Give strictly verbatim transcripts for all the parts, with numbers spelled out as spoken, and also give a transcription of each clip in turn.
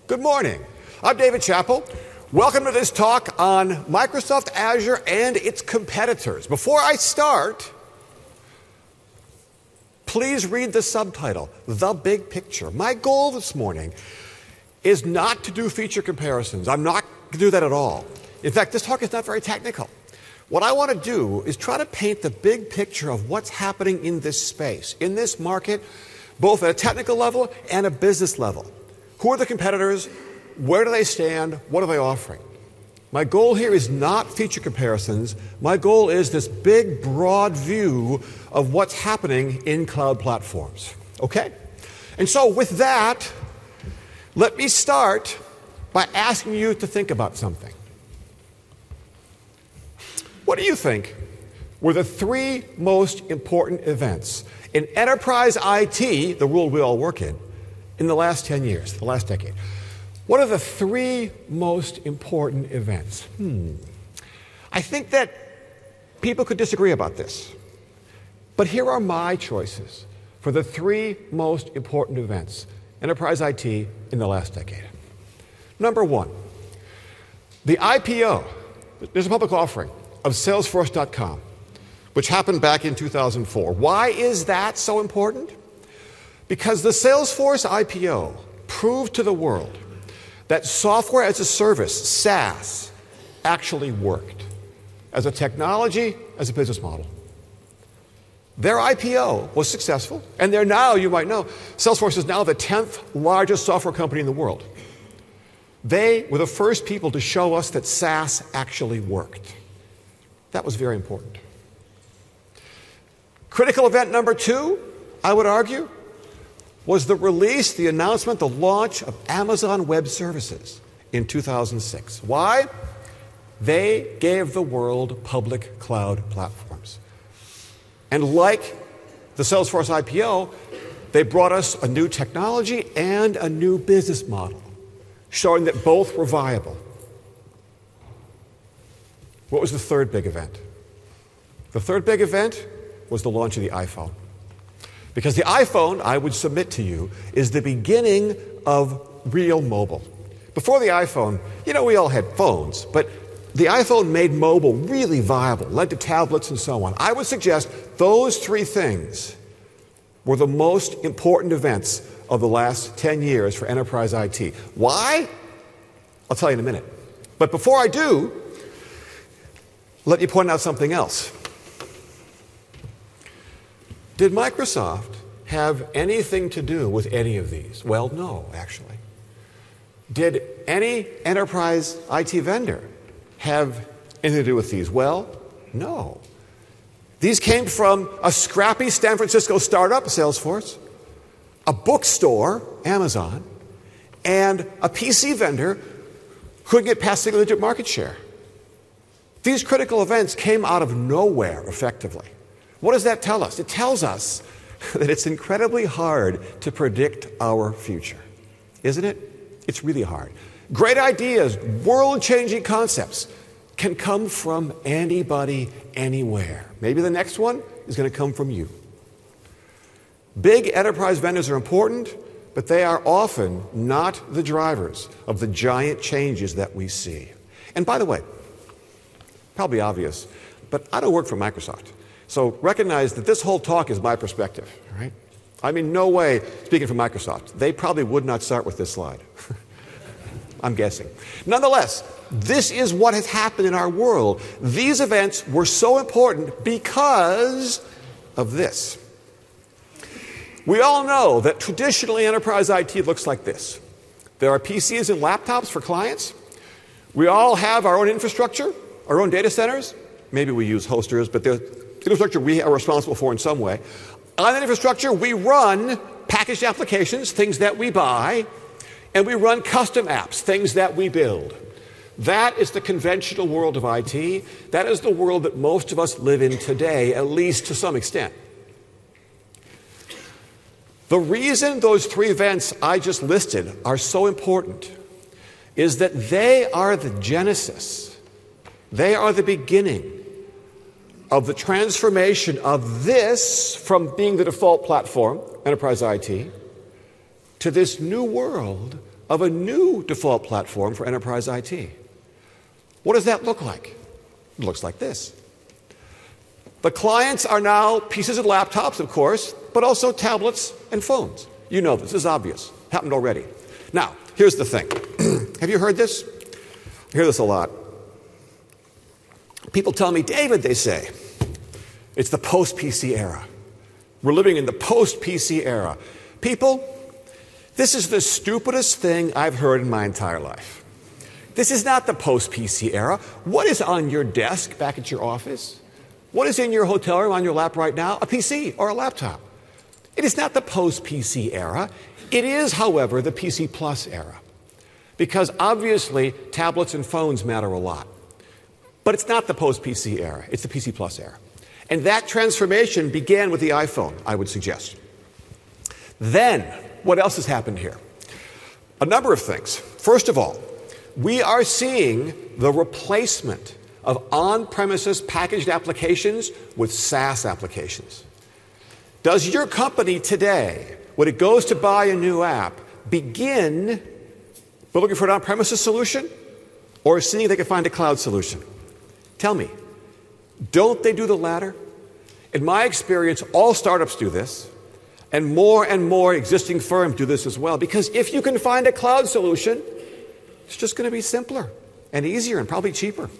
Good morning. I'm David Chappell. Welcome to this talk on Microsoft Azure and its competitors. Before I start, please read the subtitle, The Big Picture. My goal this morning is not to do feature comparisons. I'm not going to do that at all. In fact, this talk is not very technical. What I want to do is try to paint the big picture of what's happening in this space, in this market, both at a technical level and a business level. Who are the competitors? Where do they stand? What are they offering? My goal here is not feature comparisons. My goal is this big, broad view of what's happening in cloud platforms. Okay? And so with that, let me start by asking you to think about something. What do you think were the three most important events in enterprise I T, the world we all work in, in the last ten years, the last decade? What are the three most important events? Hmm. I think that people could disagree about this. But here are my choices for the three most important events, enterprise I T, in the last decade. Number one, the I P O, there's a public offering of Salesforce dot com, which happened back in two thousand four. Why is that so important? Because the Salesforce I P O proved to the world that software as a service, SaaS, actually worked as a technology, as a business model. Their I P O was successful, and they're now, you might know, Salesforce is now the tenth largest software company in the world. They were the first people to show us that SaaS actually worked. That was very important. Critical event number two, I would argue, was the release, the announcement, the launch of Amazon Web Services in two thousand six. Why? They gave the world public cloud platforms. And like the Salesforce I P O, they brought us a new technology and a new business model, showing that both were viable. What was the third big event? The third big event was the launch of the iPhone. Because the iPhone, I would submit to you, is the beginning of real mobile. Before the iPhone, you know, we all had phones, but the iPhone made mobile really viable, led to tablets and so on. I would suggest those three things were the most important events of the last ten years for enterprise I T. Why? I'll tell you in a minute. But before I do, let me point out something else. Did Microsoft have anything to do with any of these? Well, no, actually. Did any enterprise I T vendor have anything to do with these? Well, no. These came from a scrappy San Francisco startup, Salesforce, a bookstore, Amazon, and a P C vendor who couldn't get past single-digit market share. These critical events came out of nowhere, effectively. What does that tell us? It tells us that it's incredibly hard to predict our future, isn't it? It's really hard. Great ideas, world-changing concepts can come from anybody, anywhere. Maybe the next one is going to come from you. Big enterprise vendors are important, but they are often not the drivers of the giant changes that we see. And by the way, probably obvious, but I don't work for Microsoft. So recognize that this whole talk is my perspective, right? I'm in no way speaking for Microsoft. They probably would not start with this slide. I'm guessing. Nonetheless, this is what has happened in our world. These events were so important because of this. We all know that traditionally enterprise I T looks like this. There are P Cs and laptops for clients. We all have our own infrastructure, our own data centers. Maybe we use hosters, but they're infrastructure we are responsible for in some way. On that infrastructure, we run packaged applications, things that we buy, and we run custom apps, things that we build. That is the conventional world of I T. That is the world that most of us live in today, at least to some extent. The reason those three events I just listed are so important is that they are the genesis. They are the beginning of the transformation of this from being the default platform, enterprise I T, to this new world of a new default platform for enterprise I T. What does that look like? It looks like this. The clients are now P Cs and laptops, of course, but also tablets and phones. You know this. This is obvious. Happened already. Now, here's the thing. Have you heard this? I hear this a lot. People tell me, David, they say, it's the post-P C era. We're living in the post-P C era. People, this is the stupidest thing I've heard in my entire life. This is not the post-P C era. What is on your desk back at your office? What is in your hotel room on your lap right now? A P C or a laptop. It is not the post-P C era. It is, however, the P C Plus era. Because obviously, tablets and phones matter a lot. But it's not the post-P C era. It's the P C Plus era. And that transformation began with the iPhone, I would suggest. Then, what else has happened here? A number of things. First of all, we are seeing the replacement of on-premises packaged applications with SaaS applications. Does your company today, when it goes to buy a new app, begin by looking for an on-premises solution or seeing if they can find a cloud solution? Tell me, don't they do the latter? In my experience, all startups do this, and more and more existing firms do this as well, because if you can find a cloud solution, it's just going to be simpler and easier and probably cheaper.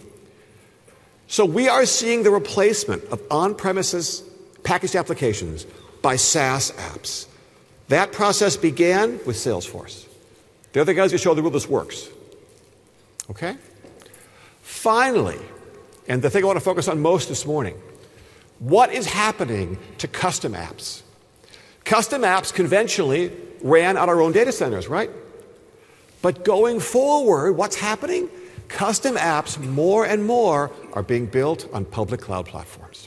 So we are seeing the replacement of on-premises packaged applications by SaaS apps. That process began with Salesforce. They're the guys who show the rule this works. Okay? Finally, and the thing I want to focus on most this morning, what is happening to custom apps? Custom apps conventionally ran on our own data centers, right? But going forward, what's happening? Custom apps, more and more, are being built on public cloud platforms.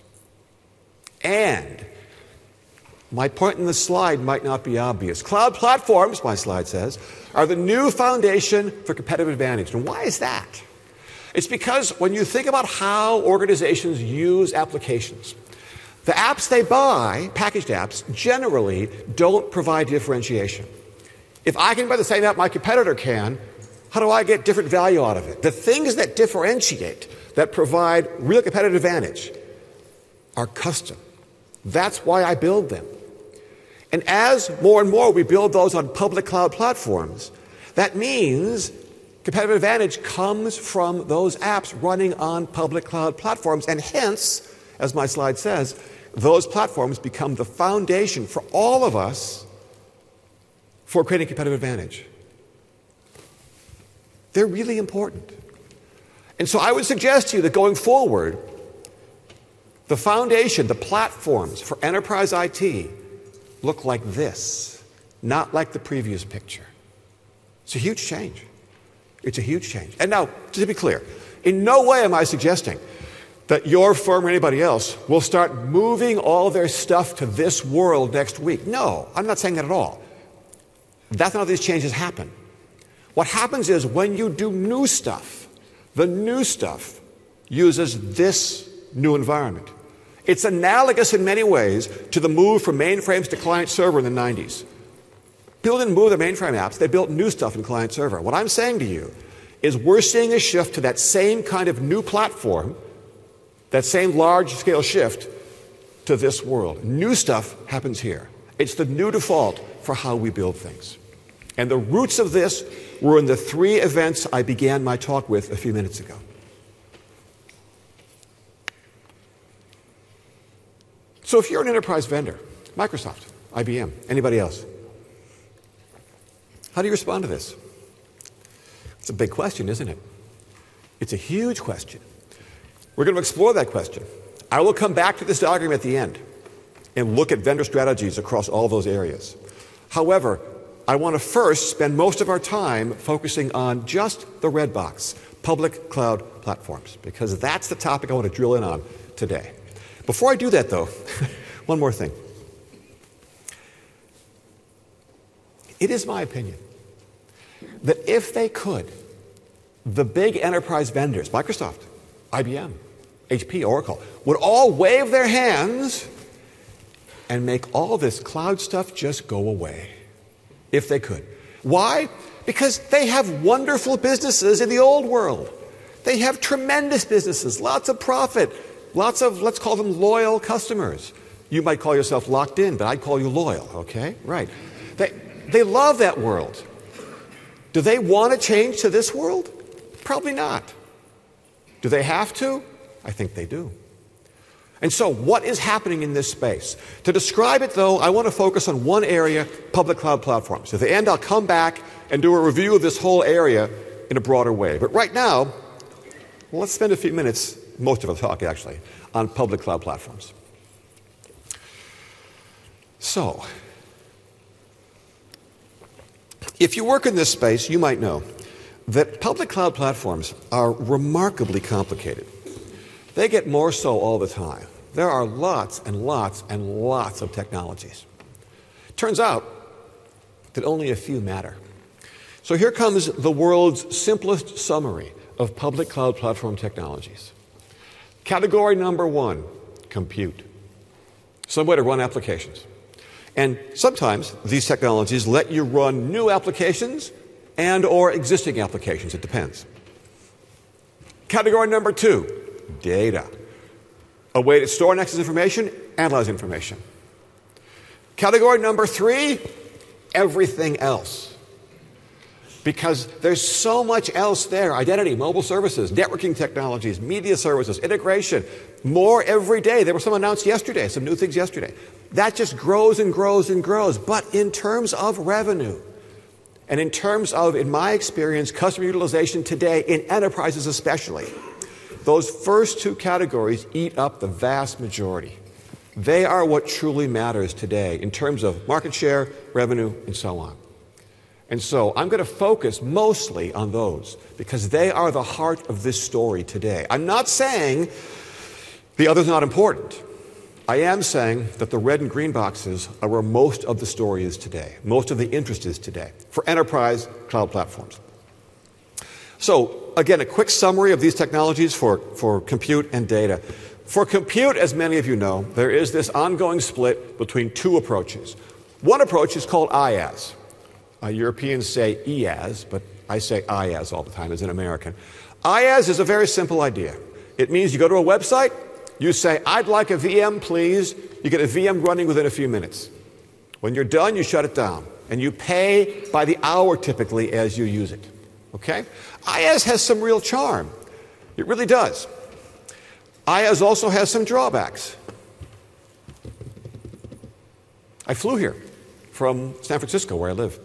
And my point in the slide might not be obvious. Cloud platforms, my slide says, are the new foundation for competitive advantage. And why is that? It's because when you think about how organizations use applications, the apps they buy, packaged apps, generally don't provide differentiation. If I can buy the same app my competitor can, how do I get different value out of it? The things that differentiate, that provide real competitive advantage, are custom. That's why I build them. And as more and more we build those on public cloud platforms, that means competitive advantage comes from those apps running on public cloud platforms, and hence, as my slide says, those platforms become the foundation for all of us for creating competitive advantage. They're really important. And so I would suggest to you that going forward, the foundation, the platforms for enterprise I T look like this, not like the previous picture. It's a huge change. It's a huge change. And now, just to be clear, in no way am I suggesting that your firm or anybody else will start moving all their stuff to this world next week. No, I'm not saying that at all. That's not how these changes happen. What happens is when you do new stuff, the new stuff uses this new environment. It's analogous in many ways to the move from mainframes to client server in the nineties. People didn't move their mainframe apps, they built new stuff in client server. What I'm saying to you is we're seeing a shift to that same kind of new platform, that same large-scale shift to this world. New stuff happens here. It's the new default for how we build things. And the roots of this were in the three events I began my talk with a few minutes ago. So if you're an enterprise vendor, Microsoft, I B M, anybody else, how do you respond to this? It's a big question, isn't it? It's a huge question. We're going to explore that question. I will come back to this diagram at the end and look at vendor strategies across all those areas. However, I want to first spend most of our time focusing on just the red box, public cloud platforms, because that's the topic I want to drill in on today. Before I do that, though, one more thing. It is my opinion that if they could, the big enterprise vendors, Microsoft, I B M, H P, Oracle, would all wave their hands and make all this cloud stuff just go away. If they could. Why? Because they have wonderful businesses in the old world. They have tremendous businesses, lots of profit, lots of, let's call them loyal customers. You might call yourself locked in, but I'd call you loyal, okay? Right. They, they love that world. Do they want to change to this world? Probably not. Do they have to? I think they do. And so what is happening in this space? To describe it, though, I want to focus on one area, public cloud platforms. At the end, I'll come back and do a review of this whole area in a broader way. But right now, well, let's spend a few minutes, most of us talk actually, on public cloud platforms. So, if you work in this space, you might know that public cloud platforms are remarkably complicated. They get more so all the time. There are lots and lots and lots of technologies. Turns out that only a few matter. So here comes the world's simplest summary of public cloud platform technologies. Category number one, compute. Some way to run applications. And sometimes these technologies let you run new applications and or existing applications. It depends. Category number two, data. A way to store and access information, analyze information. Category number three, everything else. Because there's so much else there. Identity, mobile services, networking technologies, media services, integration. More every day. There were some announced yesterday, some new things yesterday. That just grows and grows and grows. But in terms of revenue, and in terms of, in my experience, customer utilization today, in enterprises especially, those first two categories eat up the vast majority. They are what truly matters today in terms of market share, revenue, and so on. And so I'm going to focus mostly on those because they are the heart of this story today. I'm not saying the others are not important. I am saying that the red and green boxes are where most of the story is today, most of the interest is today for enterprise cloud platforms. So, again, a quick summary of these technologies for, for compute and data. For compute, as many of you know, there is this ongoing split between two approaches. One approach is called IaaS. Uh, Europeans say E AS, but I say I AS all the time as an American. I AS is a very simple idea. It means you go to a website, you say, I'd like a V M, please. You get a V M running within a few minutes. When you're done, you shut it down. And you pay by the hour, typically, as you use it. Okay? I AS has some real charm. It really does. I AS also has some drawbacks. I flew here from San Francisco, where I live.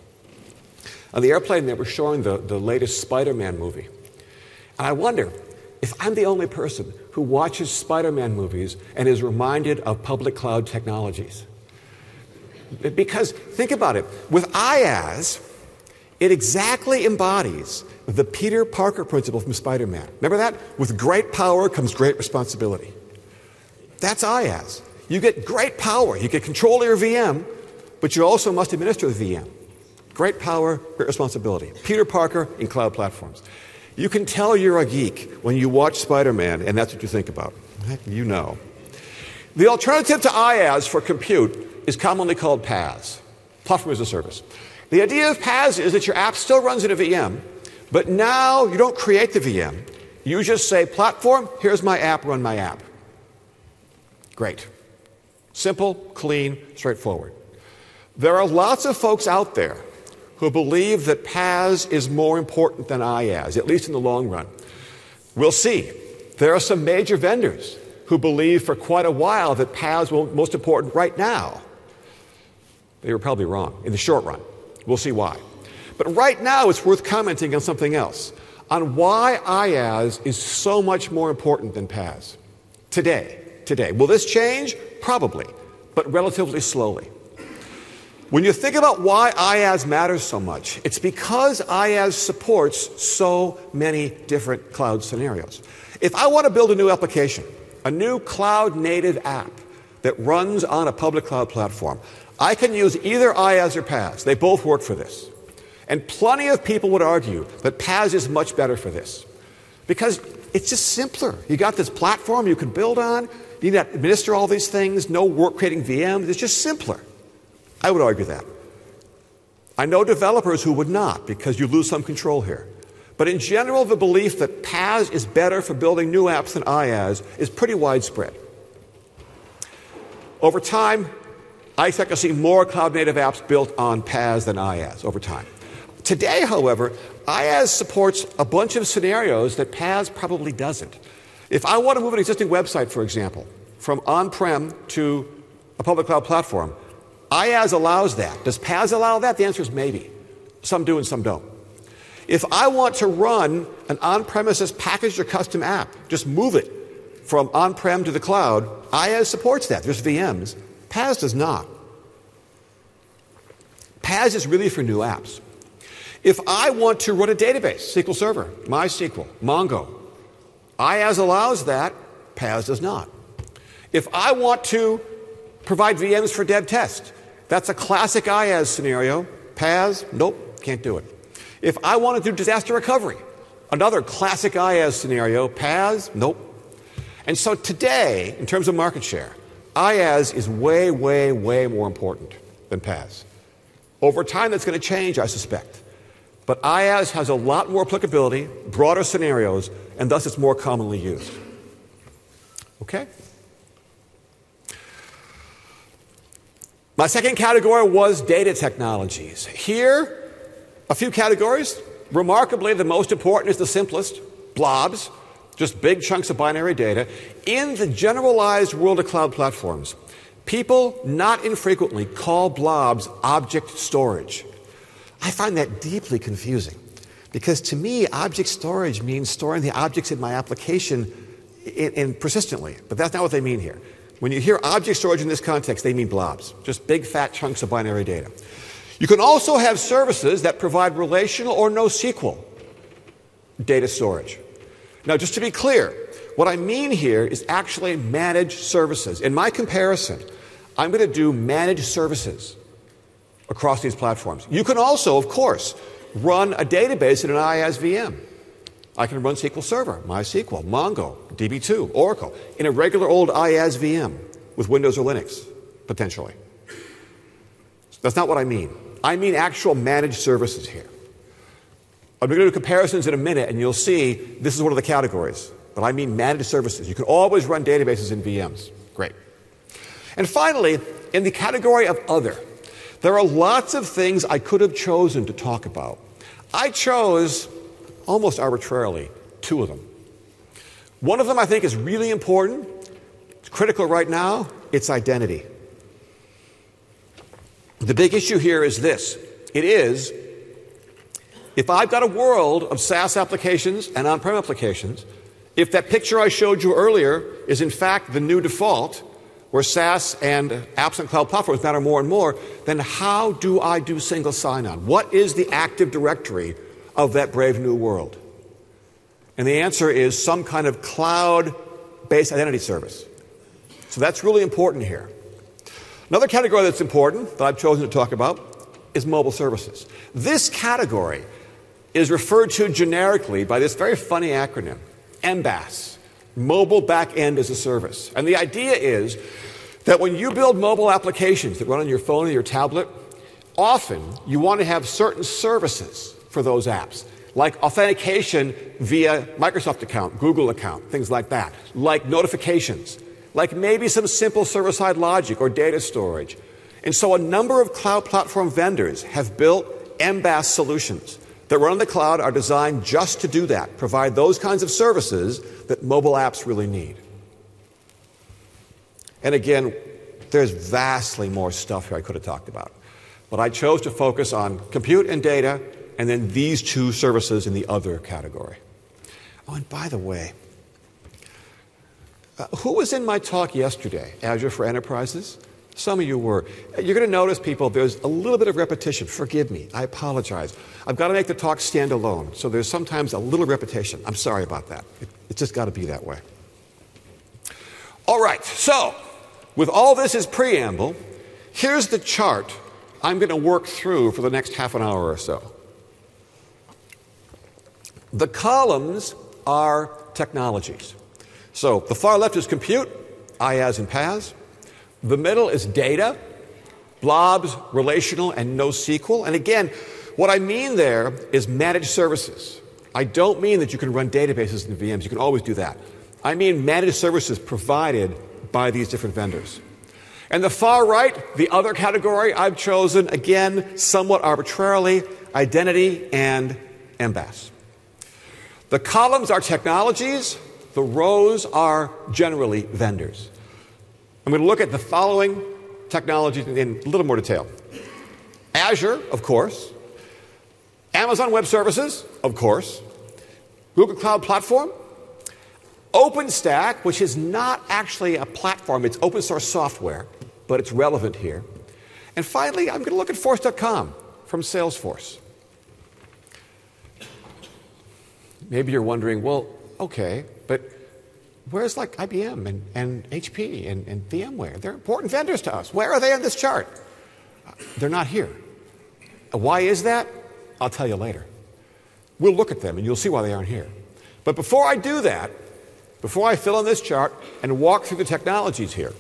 On the airplane, they were showing the, the latest Spider-Man movie. And I wonder if I'm the only person who watches Spider-Man movies and is reminded of public cloud technologies. Because, think about it, with I AS, it exactly embodies the Peter Parker principle from Spider-Man. Remember that? With great power comes great responsibility. That's I AS. You get great power. You get control of your V M, but you also must administer the V M. Great power, great responsibility. Peter Parker in cloud platforms. You can tell you're a geek when you watch Spider-Man, and that's what you think about. You know. The alternative to I AS for compute is commonly called PaaS, Platform as a Service. The idea of PaaS is that your app still runs in a V M, but now you don't create the V M. You just say, platform, here's my app, run my app. Great. Simple, clean, straightforward. There are lots of folks out there who believe that PaaS is more important than I AS, at least in the long run. We'll see. There are some major vendors who believe for quite a while that PaaS was most important right now. They were probably wrong in the short run. We'll see why. But right now, it's worth commenting on something else, on why I AS is so much more important than PaaS. Today, today. Will this change? Probably, but relatively slowly. When you think about why I AS matters so much, it's because I AS supports so many different cloud scenarios. If I want to build a new application, a new cloud-native app that runs on a public cloud platform, I can use either I AS or PaaS. They both work for this. And plenty of people would argue that PaaS is much better for this because it's just simpler. You got this platform you can build on. You need to administer all these things, no work creating V Ms. It's just simpler. I would argue that. I know developers who would not, because you lose some control here. But in general, the belief that P A S is better for building new apps than IaaS is pretty widespread. Over time, I expect to see more cloud-native apps built on P A S than IaaS over time. Today, however, IaaS supports a bunch of scenarios that P A S probably doesn't. If I want to move an existing website, for example, from on-prem to a public cloud platform, IaaS allows that. Does P A S allow that? The answer is maybe. Some do and some don't. If I want to run an on-premises packaged or custom app, just move it from on-prem to the cloud, IaaS supports that. There's V Ms. P A S does not. P A S is really for new apps. If I want to run a database, S Q L Server, MySQL, Mongo, IaaS allows that, P A S does not. If I want to provide V Ms for dev test, that's a classic IaaS scenario. P A S, nope, can't do it. If I want to do disaster recovery, another classic IaaS scenario, P A S, nope. And so today, in terms of market share, IaaS is way, way, way more important than P A S. Over time, that's going to change, I suspect. But IaaS has a lot more applicability, broader scenarios, and thus it's more commonly used. Okay? My second category was data technologies. Here, a few categories. Remarkably, the most important is the simplest, blobs, just big chunks of binary data. In the generalized world of cloud platforms, people not infrequently call blobs object storage. I find that deeply confusing because to me, object storage means storing the objects in my application in, in persistently, but that's not what they mean here. When you hear object storage in this context, they mean blobs, just big fat chunks of binary data. You can also have services that provide relational or NoSQL data storage. Now, just to be clear, what I mean here is actually managed services. In my comparison, I'm going to do managed services across these platforms. You can also, of course, run a database in an IaaS V M. I can run S Q L Server, MySQL, Mongo, D B two, Oracle, in a regular old IaaS V M with Windows or Linux, potentially. That's not what I mean. I mean actual managed services here. I'm going to do comparisons in a minute, and you'll see this is one of the categories. But I mean managed services. You can always run databases in V Ms. Great. And finally, in the category of other, there are lots of things I could have chosen to talk about. I chose, almost arbitrarily, two of them. One of them I think is really important. It's critical right now. It's identity. The big issue here is this. It is, if I've got a world of SaaS applications and on-prem applications, if that picture I showed you earlier is in fact the new default, where SaaS and apps and cloud platforms matter more and more, then how do I do single sign-on? What is the Active Directory of that brave new world? And the answer is some kind of cloud-based identity service. So that's really important here. Another category that's important that I've chosen to talk about is mobile services. This category is referred to generically by this very funny acronym, M B A S, Mobile Backend as a Service. And the idea is that when you build mobile applications that run on your phone or your tablet, often you want to have certain services for those apps, like authentication via Microsoft account, Google account, things like that, like notifications, like maybe some simple server-side logic or data storage. And so a number of cloud platform vendors have built M B A S solutions that run in the cloud, are designed just to do that, provide those kinds of services that mobile apps really need. And again, there's vastly more stuff here I could have talked about. But I chose to focus on compute and data, and then these two services in the other category. Oh, and by the way, uh, who was in my talk yesterday, Azure for Enterprises? Some of you were. You're going to notice, people, there's a little bit of repetition. Forgive me. I apologize. I've got to make the talk stand alone, so there's sometimes a little repetition. I'm sorry about that. It, it's just got to be that way. All right, so with all this as preamble, here's the chart I'm going to work through for the next half an hour or so. The columns are technologies. So the far left is compute, IaaS and PaaS. The middle is data, blobs, relational, and NoSQL. And again, what I mean there is managed services. I don't mean that you can run databases in V Ms. You can always do that. I mean managed services provided by these different vendors. And the far right, the other category I've chosen, again, somewhat arbitrarily, identity and M B A S. The columns are technologies. The rows are generally vendors. I'm going to look at the following technologies in a little more detail. Azure, of course. Amazon Web Services, of course. Google Cloud Platform. OpenStack, which is not actually a platform. It's open source software, but it's relevant here. And finally, I'm going to look at Force dot com from Salesforce. Maybe you're wondering, well, okay, but where's like I B M and, and H P and, and VMware? They're important vendors to us. Where are they on this chart? They're not here. Why is that? I'll tell you later. We'll look at them and you'll see why they aren't here. But before I do that, before I fill in this chart and walk through the technologies here,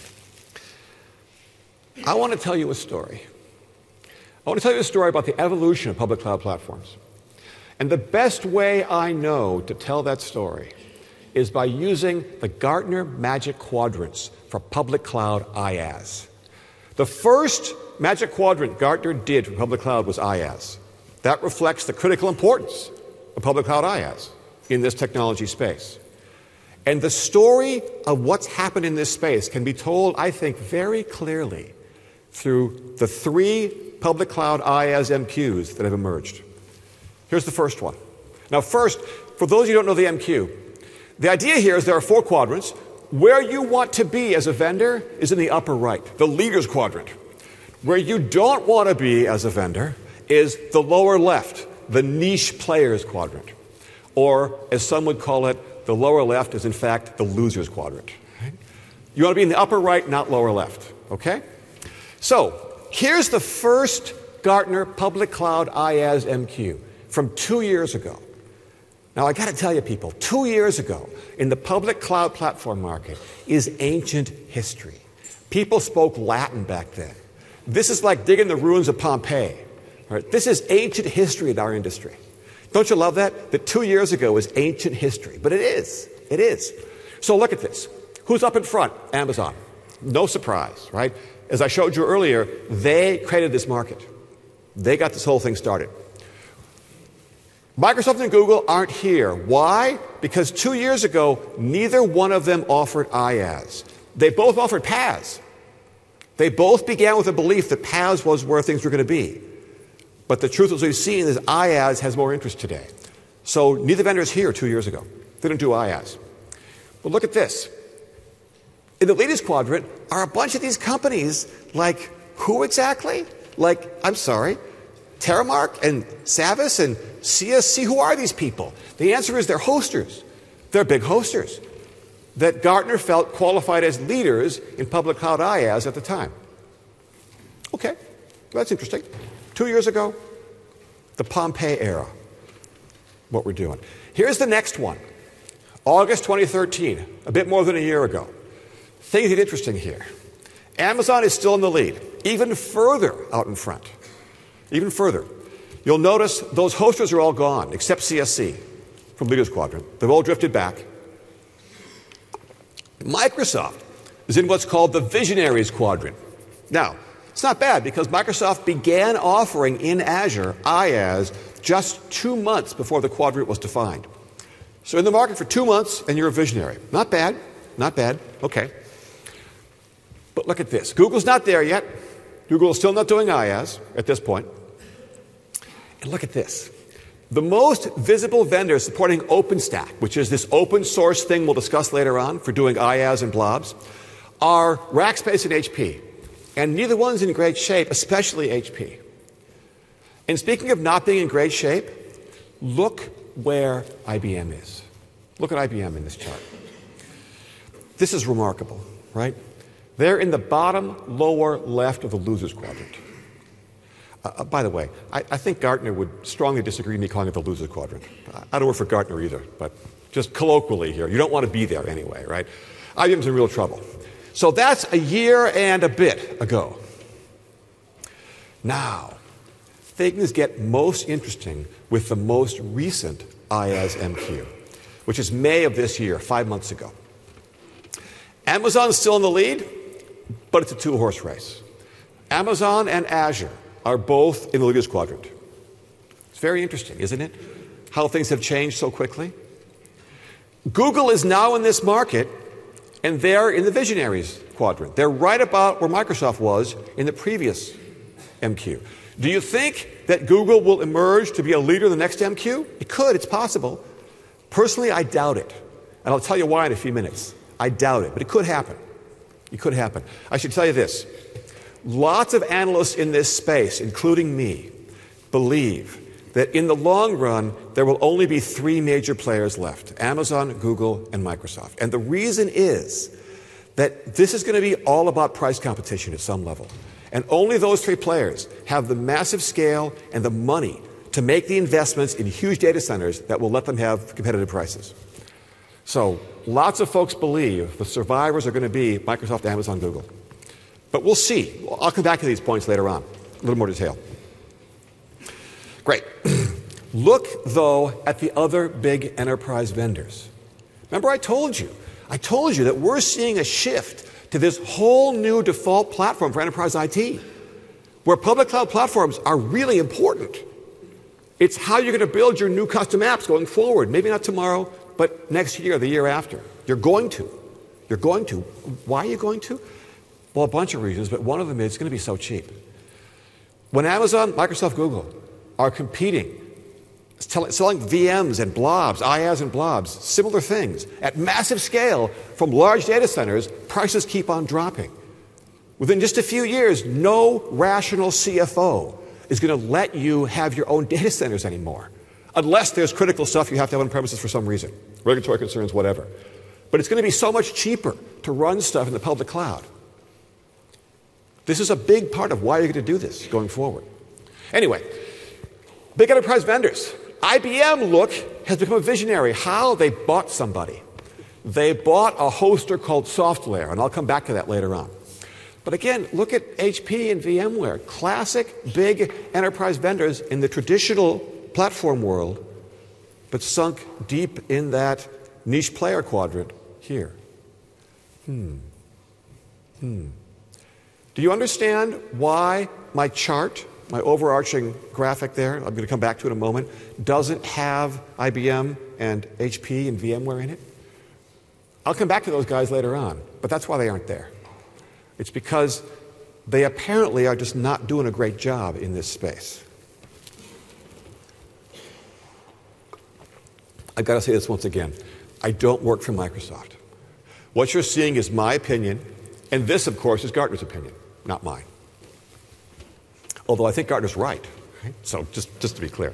I want to tell you a story. I want to tell you a story about the evolution of public cloud platforms. And the best way I know to tell that story is by using the Gartner Magic Quadrants for public cloud IaaS. The first Magic Quadrant Gartner did for public cloud was IaaS. That reflects the critical importance of public cloud IaaS in this technology space. And the story of what's happened in this space can be told, I think, very clearly through the three public cloud IaaS M Qs that have emerged. Here's the first one. Now, first, for those of you who don't know the M Q, the idea here is there are four quadrants. Where you want to be as a vendor is in the upper right, the leaders quadrant. Where you don't want to be as a vendor is the lower left, the niche players quadrant. Or, as some would call it, the lower left is in fact the losers quadrant. Right? You want to be in the upper right, not lower left. Okay? So, here's the first Gartner Public Cloud IaaS M Q from two years ago. Now, I got to tell you, people, two years ago in the public cloud platform market is ancient history. People spoke Latin back then. This is like digging the ruins of Pompeii. Right? This is ancient history in our industry. Don't you love that? That two years ago is ancient history. But it is. It is. So look at this. Who's up in front? Amazon. No surprise, right? As I showed you earlier, they created this market. They got this whole thing started. Microsoft and Google aren't here. Why? Because two years ago, neither one of them offered IaaS. They both offered PaaS. They both began with a belief that PaaS was where things were going to be. But the truth, as we've seen, is IaaS has more interest today. So neither vendor is here two years ago. They didn't do IaaS. But look at this. In the leaders quadrant are a bunch of these companies like who exactly? Like, I'm sorry, Terramark and Savvis and C S C, who are these people? The answer is they're hosters. They're big hosters that Gartner felt qualified as leaders in public cloud IaaS at the time. Okay, that's interesting. Two years ago, the Pompeii era, what we're doing. Here's the next one, August twenty thirteen, a bit more than a year ago. Things get interesting here. Amazon is still in the lead, even further out in front. Even further. You'll notice those hosters are all gone, except C S C from Leaders Quadrant. They've all drifted back. Microsoft is in what's called the Visionaries Quadrant. Now, it's not bad because Microsoft began offering in Azure IaaS just two months before the quadrant was defined. So in the market for two months and you're a visionary. Not bad. Not bad. Okay. But look at this. Google's not there yet. Google is still not doing IaaS at this point. And look at this. The most visible vendors supporting OpenStack, which is this open source thing we'll discuss later on for doing IaaS and blobs, are Rackspace and H P. And neither one's in great shape, especially H P. And speaking of not being in great shape, look where I B M is. Look at I B M in this chart. This is remarkable, right? They're in the bottom lower left of the losers quadrant. Uh, by the way, I, I think Gartner would strongly disagree with me calling it the losers quadrant. I don't work for Gartner either, but just colloquially here, you don't want to be there anyway, right? I B M's in real trouble. So that's a year and a bit ago. Now, things get most interesting with the most recent I A S M Q, which is May of this year, five months ago. Amazon's still in the lead, but it's a two-horse race. Amazon and Azure are both in the leaders quadrant. It's very interesting, isn't it? How things have changed so quickly. Google is now in this market, and they're in the visionaries quadrant. They're right about where Microsoft was in the previous M Q. Do you think that Google will emerge to be a leader in the next M Q? It could, it's possible. Personally, I doubt it. And I'll tell you why in a few minutes. I doubt it, but it could happen. It could happen. I should tell you this. Lots of analysts in this space, including me, believe that in the long run, there will only be three major players left: Amazon, Google, and Microsoft. And the reason is that this is going to be all about price competition at some level. And only those three players have the massive scale and the money to make the investments in huge data centers that will let them have competitive prices. So lots of folks believe the survivors are going to be Microsoft, Amazon, Google. But we'll see. I'll come back to these points later on, a little more detail. Great. Look, though, at the other big enterprise vendors. Remember I told you, I told you that we're seeing a shift to this whole new default platform for enterprise I T, where public cloud platforms are really important. It's how you're going to build your new custom apps going forward. Maybe not tomorrow, but next year, the year after. You're going to. You're going to. Why are you going to? Well, a bunch of reasons, but one of them is it's going to be so cheap. When Amazon, Microsoft, Google are competing, selling V Ms and blobs, I A S and blobs, similar things, at massive scale from large data centers, prices keep on dropping. Within just a few years, no rational C F O is going to let you have your own data centers anymore, unless there's critical stuff you have to have on premises for some reason, regulatory concerns, whatever. But it's going to be so much cheaper to run stuff in the public cloud. This is a big part of why you're going to do this going forward. Anyway, big enterprise vendors. I B M, look, has become a visionary. How? They bought somebody. They bought a hoster called SoftLayer, and I'll come back to that later on. But again, look at H P and VMware, classic big enterprise vendors in the traditional platform world, but sunk deep in that niche player quadrant here. Hmm. Hmm. Do you understand why my chart, my overarching graphic there, I'm going to come back to it in a moment, doesn't have I B M and H P and VMware in it? I'll come back to those guys later on, but that's why they aren't there. It's because they apparently are just not doing a great job in this space. I've got to say this once again. I don't work for Microsoft. What you're seeing is my opinion, and this, of course, is Gartner's opinion, not mine. Although I think Gartner's right. right? So just, just to be clear.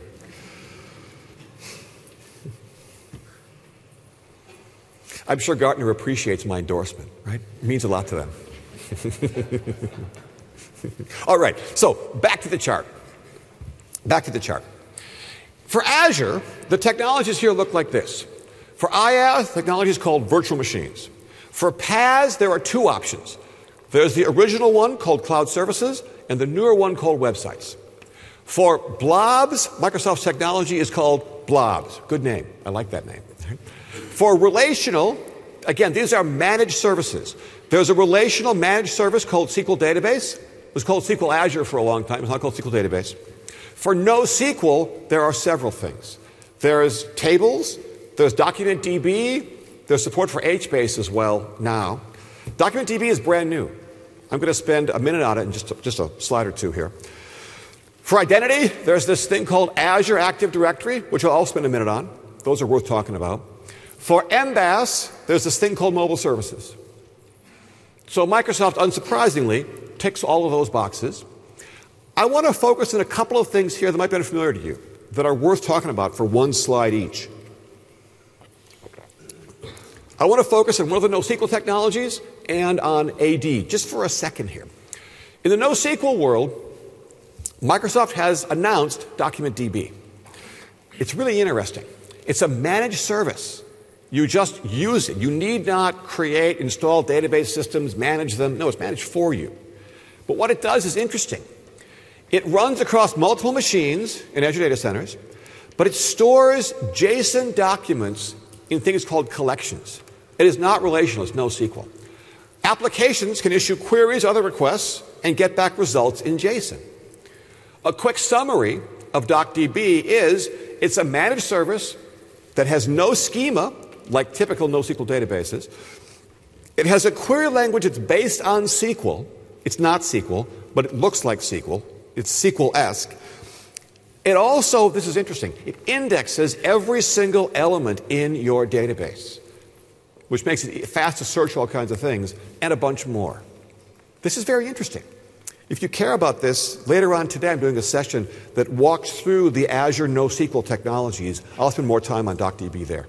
I'm sure Gartner appreciates my endorsement, right? It means a lot to them. All right, so back to the chart. Back to the chart. For Azure, the technologies here look like this. For I A S, the technology is called virtual machines. For PaaS, there are two options. There's the original one called cloud services and the newer one called websites. For blobs, Microsoft's technology is called blobs. Good name. I like that name. For relational, again, these are managed services. There's a relational managed service called S Q L Database. It was called S Q L Azure for a long time. It's not called S Q L Database. For NoSQL, there are several things. There's tables. There's DocumentDB. There's support for H base as well now. DocumentDB is brand new. I'm going to spend a minute on it in just a, just a slide or two here. For identity, there's this thing called Azure Active Directory, which I'll spend a minute on. Those are worth talking about. For M B A S, there's this thing called mobile services. So Microsoft, unsurprisingly, ticks all of those boxes. I want to focus on a couple of things here that might be unfamiliar to you, that are worth talking about for one slide each. I want to focus on one of the NoSQL technologies and on A D, just for a second here. In the NoSQL world, Microsoft has announced DocumentDB. It's really interesting. It's a managed service. You just use it. You need not create, install database systems, manage them. No, it's managed for you. But what it does is interesting. It runs across multiple machines in Azure data centers, but it stores JSON documents in things called collections. It is not relational. It's NoSQL. Applications can issue queries, other requests, and get back results in JSON. A quick summary of DocDB is it's a managed service that has no schema, like typical NoSQL databases. It has a query language that's based on S Q L. It's not S Q L, but it looks like S Q L. It's S Q L-esque. It also, this is interesting, it indexes every single element in your database, which makes it fast to search all kinds of things, and a bunch more. This is very interesting. If you care about this, later on today I'm doing a session that walks through the Azure NoSQL technologies. I'll spend more time on DocDB there.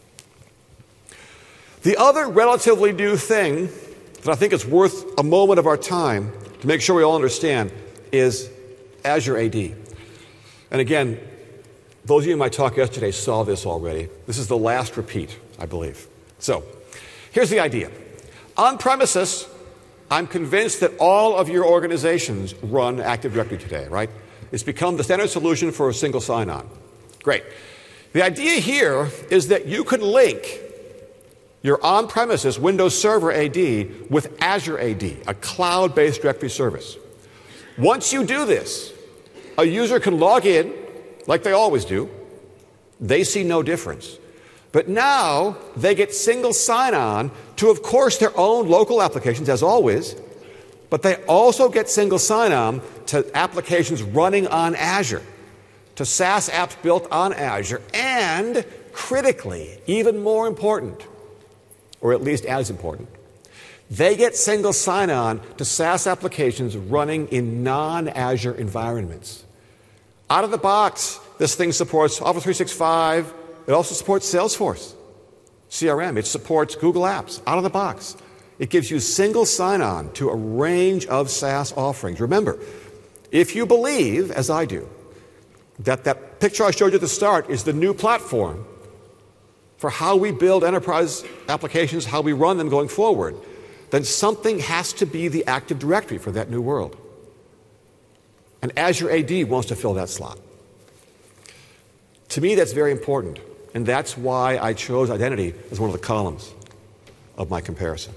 The other relatively new thing that I think is worth a moment of our time to make sure we all understand is Azure A D. And again, those of you in my talk yesterday saw this already. This is the last repeat, I believe. So, here's the idea. On premises, I'm convinced that all of your organizations run Active Directory today, right? It's become the standard solution for a single sign-on. Great. The idea here is that you could link your on-premises Windows Server A D with Azure A D, a cloud-based directory service. Once you do this, a user can log in, like they always do. They see no difference. But now they get single sign-on to, of course, their own local applications, as always, but they also get single sign-on to applications running on Azure, to SaaS apps built on Azure, and critically, even more important, or at least as important, they get single sign-on to SaaS applications running in non-Azure environments. Out of the box, this thing supports Office three sixty-five. It also supports Salesforce, C R M. It supports Google Apps out of the box. It gives you single sign-on to a range of SaaS offerings. Remember, if you believe, as I do, that that picture I showed you at the start is the new platform for how we build enterprise applications, how we run them going forward, then something has to be the Active Directory for that new world. And Azure A D wants to fill that slot. To me, that's very important. And that's why I chose identity as one of the columns of my comparison.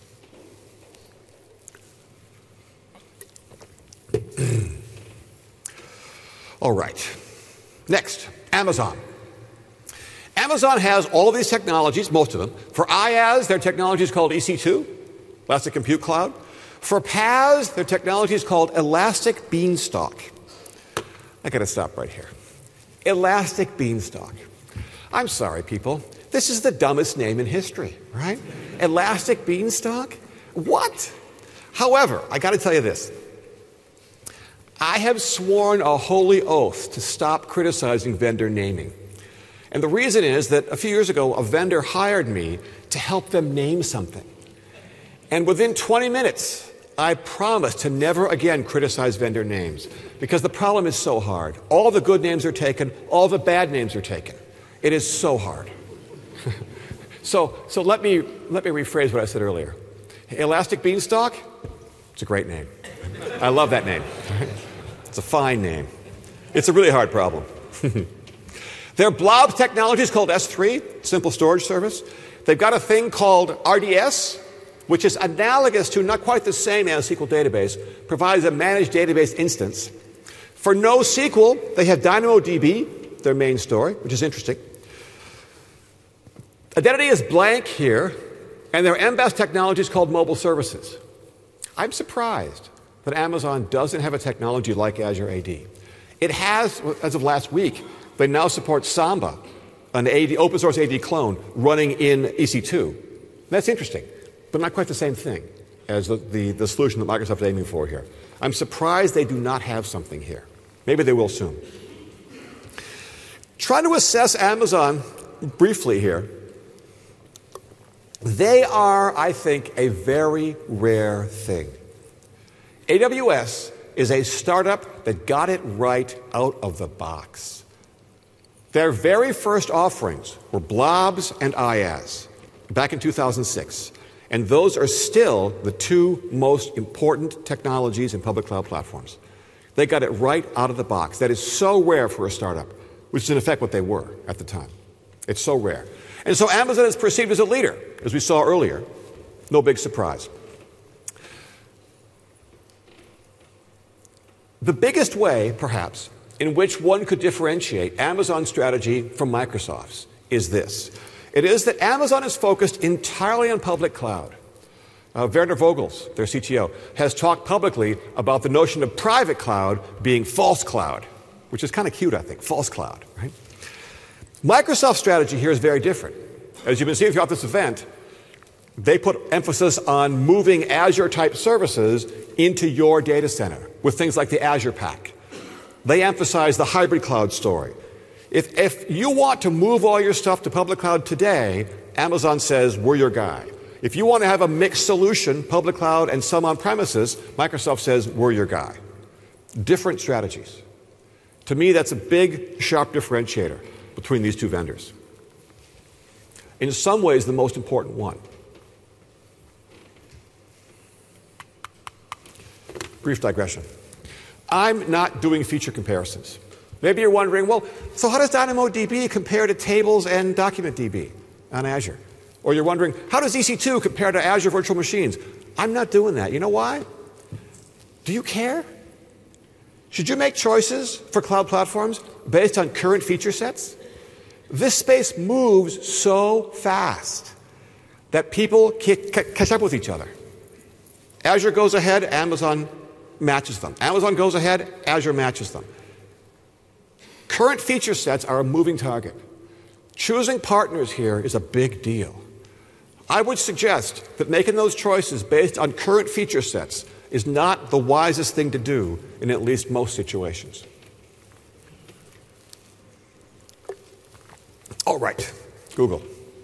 All right. Next, Amazon. Amazon has all of these technologies, most of them. For IaaS, their technology is called E C two, Elastic Compute Cloud. For PaaS, their technology is called Elastic Beanstalk. I got to stop right here. Elastic Beanstalk. I'm sorry, people. This is the dumbest name in history, right? Elastic Beanstalk? What? However, I got to tell you this. I have sworn a holy oath to stop criticizing vendor naming. And the reason is that a few years ago, a vendor hired me to help them name something. And within twenty minutes, I promised to never again criticize vendor names, because the problem is so hard. All the good names are taken, all the bad names are taken. It is so hard. so so let me, let me rephrase what I said earlier. Elastic Beanstalk, it's a great name. I love that name. It's a fine name. It's a really hard problem. Their blob technology is called S three, Simple Storage Service. They've got a thing called R D S, which is analogous to, not quite the same as S Q L database, provides a managed database instance. For NoSQL, they have DynamoDB, their main story, which is interesting. Identity is blank here, and their M B A S technology is called Mobile Services. I'm surprised that Amazon doesn't have a technology like Azure A D. It has, as of last week, they now support Samba, an A D, open source A D clone running in E C two. That's interesting, but not quite the same thing as the, the, the solution that Microsoft is aiming for here. I'm surprised they do not have something here. Maybe they will soon. Trying to assess Amazon briefly here. They are, I think, a very rare thing. A W S is a startup that got it right out of the box. Their very first offerings were blobs and IaaS back in two thousand six. And those are still the two most important technologies in public cloud platforms. They got it right out of the box. That is so rare for a startup, which is in effect what they were at the time. It's so rare. And so Amazon is perceived as a leader, as we saw earlier. No big surprise. The biggest way, perhaps, in which one could differentiate Amazon's strategy from Microsoft's is this. It is that Amazon is focused entirely on public cloud. Uh, Werner Vogels, their C T O, has talked publicly about the notion of private cloud being false cloud, which is kind of cute, I think, false cloud, right? Microsoft's strategy here is very different. As you've been seeing throughout this event, they put emphasis on moving Azure-type services into your data center with things like the Azure Pack. They emphasize the hybrid cloud story. If, if you want to move all your stuff to public cloud today, Amazon says, we're your guy. If you want to have a mixed solution, public cloud and some on-premises, Microsoft says, we're your guy. Different strategies. To me, that's a big, sharp differentiator between these two vendors. In some ways, the most important one. Brief digression. I'm not doing feature comparisons. Maybe you're wondering, well, so how does DynamoDB compare to tables and DocumentDB on Azure? Or you're wondering, how does E C two compare to Azure Virtual Machines? I'm not doing that. You know why? Do you care? Should you make choices for cloud platforms based on current feature sets? This space moves so fast that people catch up with each other. Azure goes ahead, Amazon matches them. Amazon goes ahead, Azure matches them. Current feature sets are a moving target. Choosing partners here is a big deal. I would suggest that making those choices based on current feature sets is not the wisest thing to do in at least most situations. All right, Google.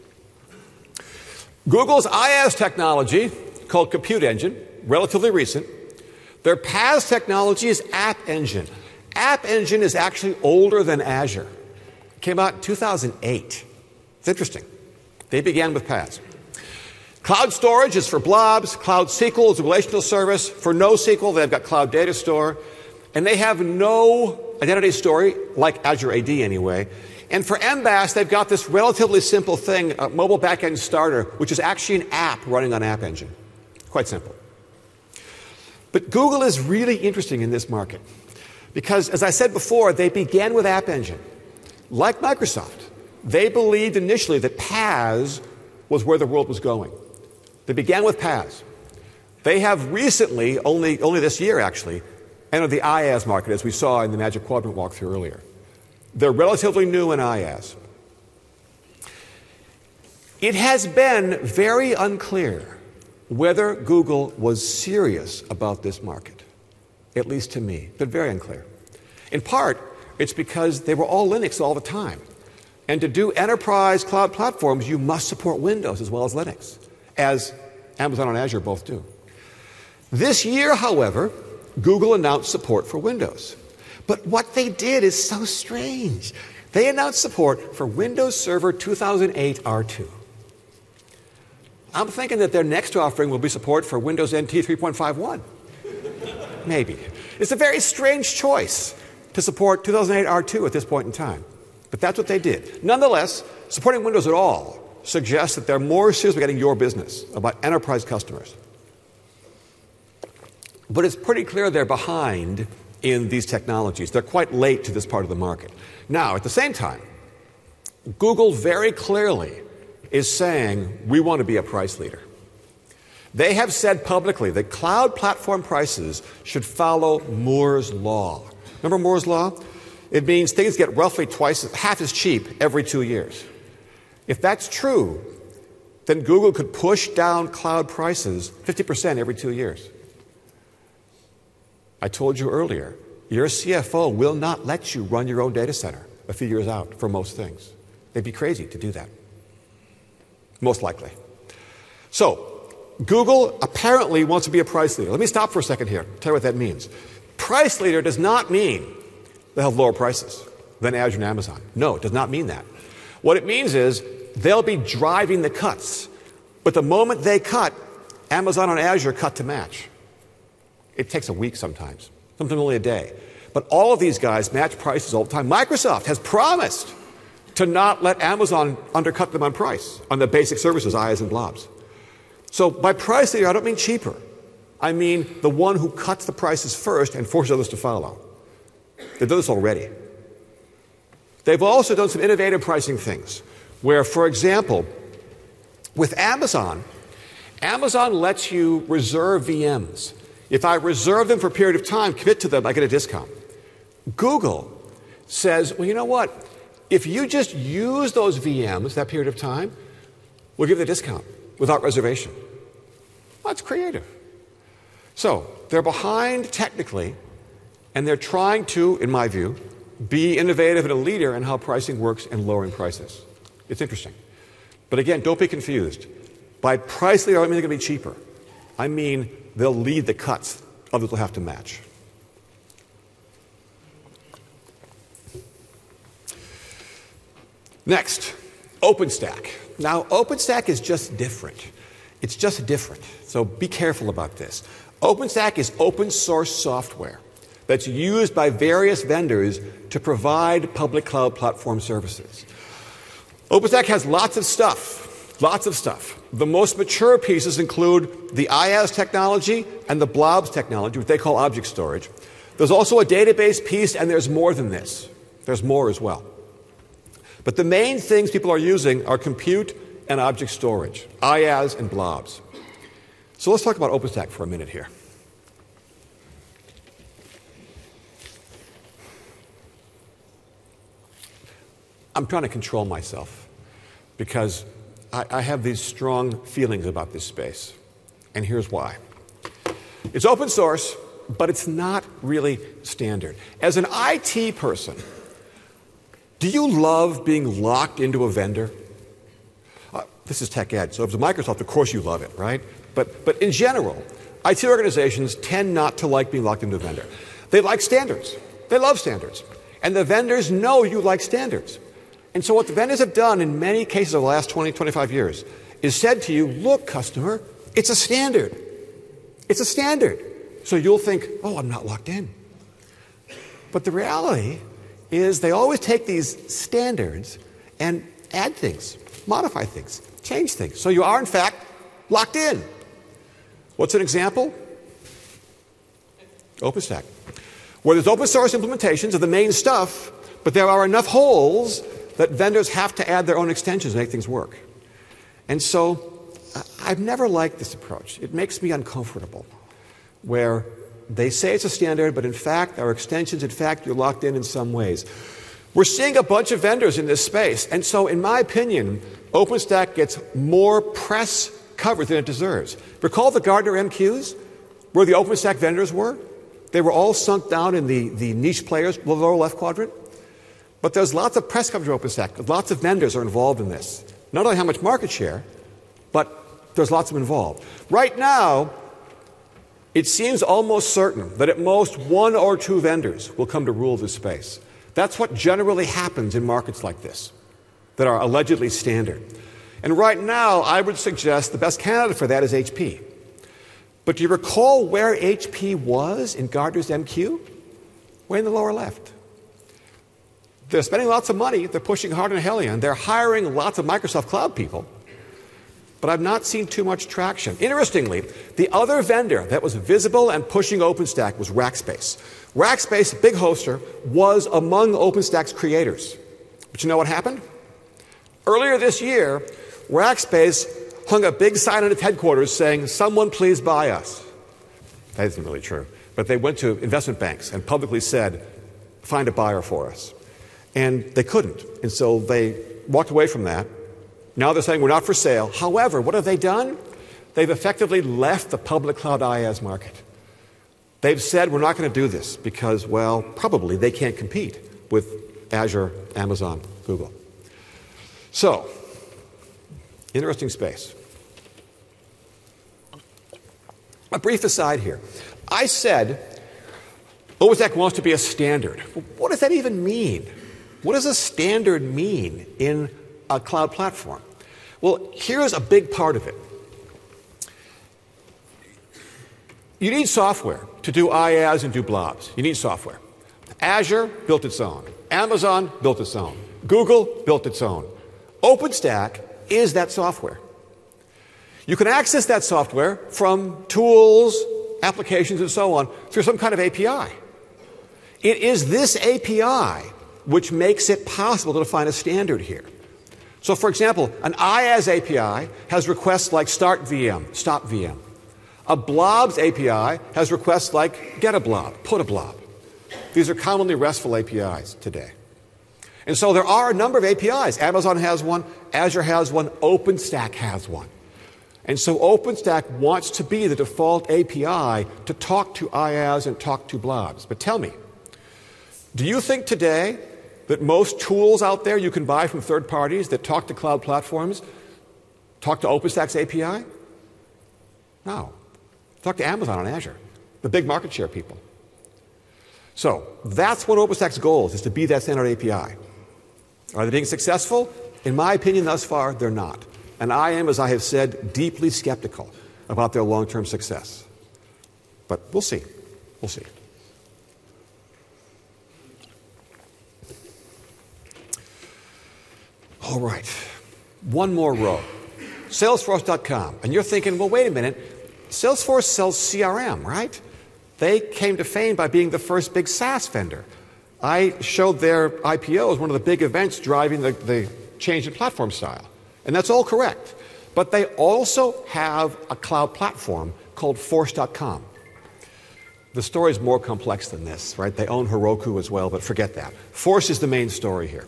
Google's IaaS technology, called Compute Engine, relatively recent. Their PaaS technology is App Engine. App Engine is actually older than Azure. It came out in two thousand eight. It's interesting. They began with PaaS. Cloud storage is for blobs. Cloud S Q L is a relational service. For NoSQL, they've got Cloud Data Store. And they have no identity story, like Azure A D anyway. And for M B A S, they've got this relatively simple thing, a mobile backend starter, which is actually an app running on App Engine. Quite simple. But Google is really interesting in this market because, as I said before, they began with App Engine. Like Microsoft, they believed initially that PaaS was where the world was going. They began with PaaS. They have recently, only, only this year actually, entered the IaaS market, as we saw in the Magic Quadrant walkthrough earlier. They're relatively new in IaaS. It has been very unclear whether Google was serious about this market, at least to me, but very unclear. In part, it's because they were all Linux all the time. And to do enterprise cloud platforms, you must support Windows as well as Linux, as Amazon and Azure both do. This year, however, Google announced support for Windows. But what they did is so strange. They announced support for Windows Server two thousand eight R two. I'm thinking that their next offering will be support for Windows N T three point five one. Maybe. It's a very strange choice to support two thousand eight R two at this point in time. But that's what they did. Nonetheless, supporting Windows at all suggests that they're more serious about getting your business, about enterprise customers. But it's pretty clear they're behind in these technologies. They're quite late to this part of the market. Now, at the same time, Google very clearly is saying, we want to be a price leader. They have said publicly that cloud platform prices should follow Moore's Law. Remember Moore's Law? It means things get roughly twice, half as cheap every two years. If that's true, then Google could push down cloud prices fifty percent every two years. I told you earlier, your C F O will not let you run your own data center a few years out for most things. They'd be crazy to do that. Most likely. So, Google apparently wants to be a price leader. Let me stop for a second here, tell you what that means. Price leader does not mean they'll have lower prices than Azure and Amazon. No, it does not mean that. What it means is they'll be driving the cuts. But the moment they cut, Amazon and Azure cut to match. It takes a week sometimes. sometimes only a day. But all of these guys match prices all the time. Microsoft has promised to not let Amazon undercut them on price, on the basic services, I As and blobs. So by price leader, I don't mean cheaper. I mean the one who cuts the prices first and forces others to follow. They've done this already. They've also done some innovative pricing things, where, for example, with Amazon, Amazon lets you reserve V Ms. If I reserve them for a period of time, commit to them, I get a discount. Google says, well, you know what? If you just use those V Ms that period of time, we'll give you a discount without reservation. Well, that's creative. So they're behind technically, and they're trying to, in my view, be innovative and a leader in how pricing works and lowering prices. It's interesting. But again, don't be confused. By price leader, I don't mean they're going to be cheaper. I mean they'll lead the cuts. Others will have to match. Next, OpenStack. Now, OpenStack is just different. It's just different. So be careful about this. OpenStack is open source software that's used by various vendors to provide public cloud platform services. OpenStack has lots of stuff, lots of stuff. The most mature pieces include the I A S technology and the blobs technology, which they call object storage. There's also a database piece, and there's more than this. There's more as well. But the main things people are using are compute and object storage, I A S and blobs. So let's talk about OpenStack for a minute here. I'm trying to control myself because I, I have these strong feelings about this space. And here's why. It's open source, but it's not really standard. As an I T person, do you love being locked into a vendor? Uh, this is tech ed, so if it's Microsoft, of course you love it, right? But, but in general, I T organizations tend not to like being locked into a vendor. They like standards. They love standards. And the vendors know you like standards. And so what the vendors have done in many cases over the last twenty, twenty-five years is said to you, look, customer, it's a standard. It's a standard. So you'll think, oh, I'm not locked in. But the reality is they always take these standards and add things, modify things, change things. So you are, in fact, locked in. What's an example? OpenStack. Where there's open source implementations of the main stuff, but there are enough holes that vendors have to add their own extensions to make things work. And so I've never liked this approach. It makes me uncomfortable, where they say it's a standard, but in fact, there are extensions. In fact, you're locked in in some ways. We're seeing a bunch of vendors in this space. And so, in my opinion, OpenStack gets more press coverage than it deserves. Recall the Gartner M Qs, where the OpenStack vendors were? They were all sunk down in the, the niche players, the lower left quadrant. But there's lots of press coverage of OpenStack. Lots of vendors are involved in this. Not only how much market share, but there's lots of them involved. Right now, it seems almost certain that at most one or two vendors will come to rule this space. That's what generally happens in markets like this, that are allegedly standard. And right now, I would suggest the best candidate for that is H P. But do you recall where H P was in Gartner's M Q? Way in the lower left. They're spending lots of money. They're pushing hard on Helion. They're hiring lots of Microsoft Cloud people. But I've not seen too much traction. Interestingly, the other vendor that was visible and pushing OpenStack was Rackspace. Rackspace, big hoster, was among OpenStack's creators. But you know what happened? Earlier this year, Rackspace hung a big sign at its headquarters saying, someone please buy us. That isn't really true. But they went to investment banks and publicly said, find a buyer for us. And they couldn't. And so they walked away from that. Now they're saying we're not for sale. However, what have they done? They've effectively left the public cloud I A S market. They've said we're not going to do this because, well, probably they can't compete with Azure, Amazon, Google. So, interesting space. A brief aside here. I said OpenStack wants to be a standard. What does that even mean? What does a standard mean in a cloud platform? Well, here's a big part of it. You need software to do IaaS and do blobs. You need software. Azure built its own. Amazon built its own. Google built its own. OpenStack is that software. You can access that software from tools, applications, and so on through some kind of A P I. It is this A P I which makes it possible to define a standard here. So, for example, an IaaS A P I has requests like start V M, stop V M. A blobs A P I has requests like get a blob, put a blob. These are commonly RESTful A P Is today. And so there are a number of A P Is. Amazon has one, Azure has one, OpenStack has one. And so OpenStack wants to be the default A P I to talk to IaaS and talk to blobs. But tell me, do you think today that most tools out there you can buy from third parties that talk to cloud platforms talk to OpenStack's A P I? No. Talk to Amazon and Azure, the big market share people. So that's one of OpenStack's goals, is to be that standard A P I. Are they being successful? In my opinion, thus far, they're not. And I am, as I have said, deeply skeptical about their long-term success. But we'll see. We'll see. All right. One more row. Salesforce dot com. And you're thinking, well, wait a minute. Salesforce sells C R M, right? They came to fame by being the first big SaaS vendor. I showed their I P O as one of the big events driving the, the change in platform style. And that's all correct. But they also have a cloud platform called Force dot com. The story is more complex than this, right? They own Heroku as well, but forget that. Force is the main story here.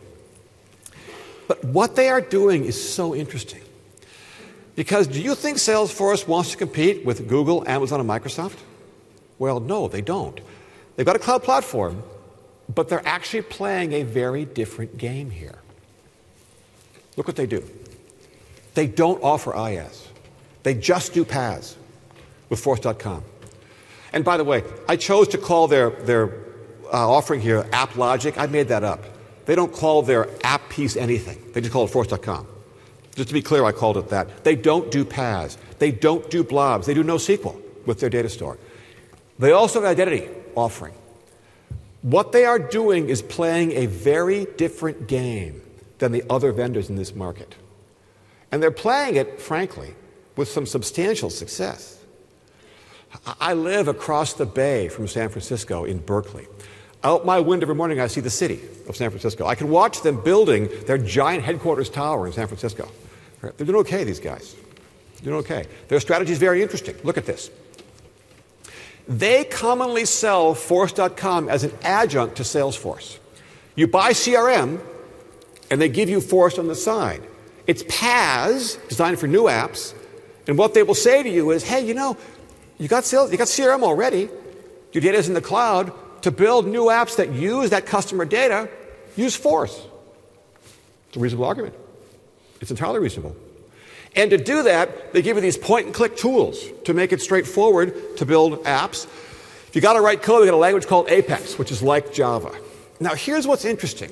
But what they are doing is so interesting. Because do you think Salesforce wants to compete with Google, Amazon, and Microsoft? Well, no, they don't. They've got a cloud platform, but they're actually playing a very different game here. Look what they do. They don't offer IaaS. They just do PaaS with Force dot com. And by the way, I chose to call their, their uh, offering here AppLogic. I made that up. They don't call their app piece anything. They just call it Force dot com. Just to be clear, I called it that. They don't do PaaS. They don't do blobs. They do NoSQL with their data store. They also have an identity offering. What they are doing is playing a very different game than the other vendors in this market. And they're playing it, frankly, with some substantial success. I live across the bay from San Francisco in Berkeley. Out my window every morning, I see the city of San Francisco. I can watch them building their giant headquarters tower in San Francisco. They're doing okay, these guys. They're doing okay. Their strategy is very interesting. Look at this. They commonly sell Force dot com as an adjunct to Salesforce. You buy C R M, and they give you Force on the side. It's PaaS, designed for new apps, and what they will say to you is, hey, you know, you got sales, you got C R M already. Your data is in the cloud. To build new apps that use that customer data, use Force. It's a reasonable argument. It's entirely reasonable. And to do that, they give you these point-and-click tools to make it straightforward to build apps. If you got to write code, we got a language called Apex, which is like Java. Now, here's what's interesting.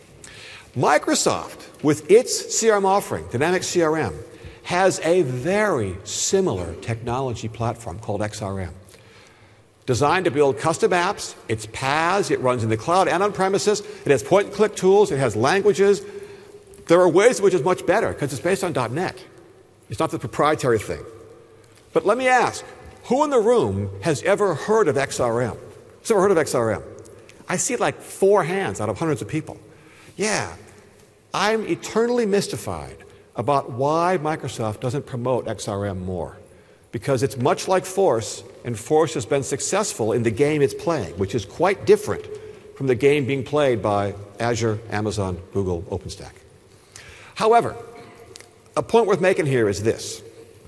Microsoft, with its C R M offering, Dynamics C R M, has a very similar technology platform called X R M. Designed to build custom apps. It's PaaS. It runs in the cloud and on premises. It has point-and-click tools. It has languages. There are ways in which it's much better because it's based on dot net. It's not the proprietary thing. But let me ask, who in the room has ever heard of X R M? Who's ever heard of X R M? I see like four hands out of hundreds of people. Yeah, I'm eternally mystified about why Microsoft doesn't promote X R M more. Because it's much like Force, and Force has been successful in the game it's playing, which is quite different from the game being played by Azure, Amazon, Google, OpenStack. However, a point worth making here is this.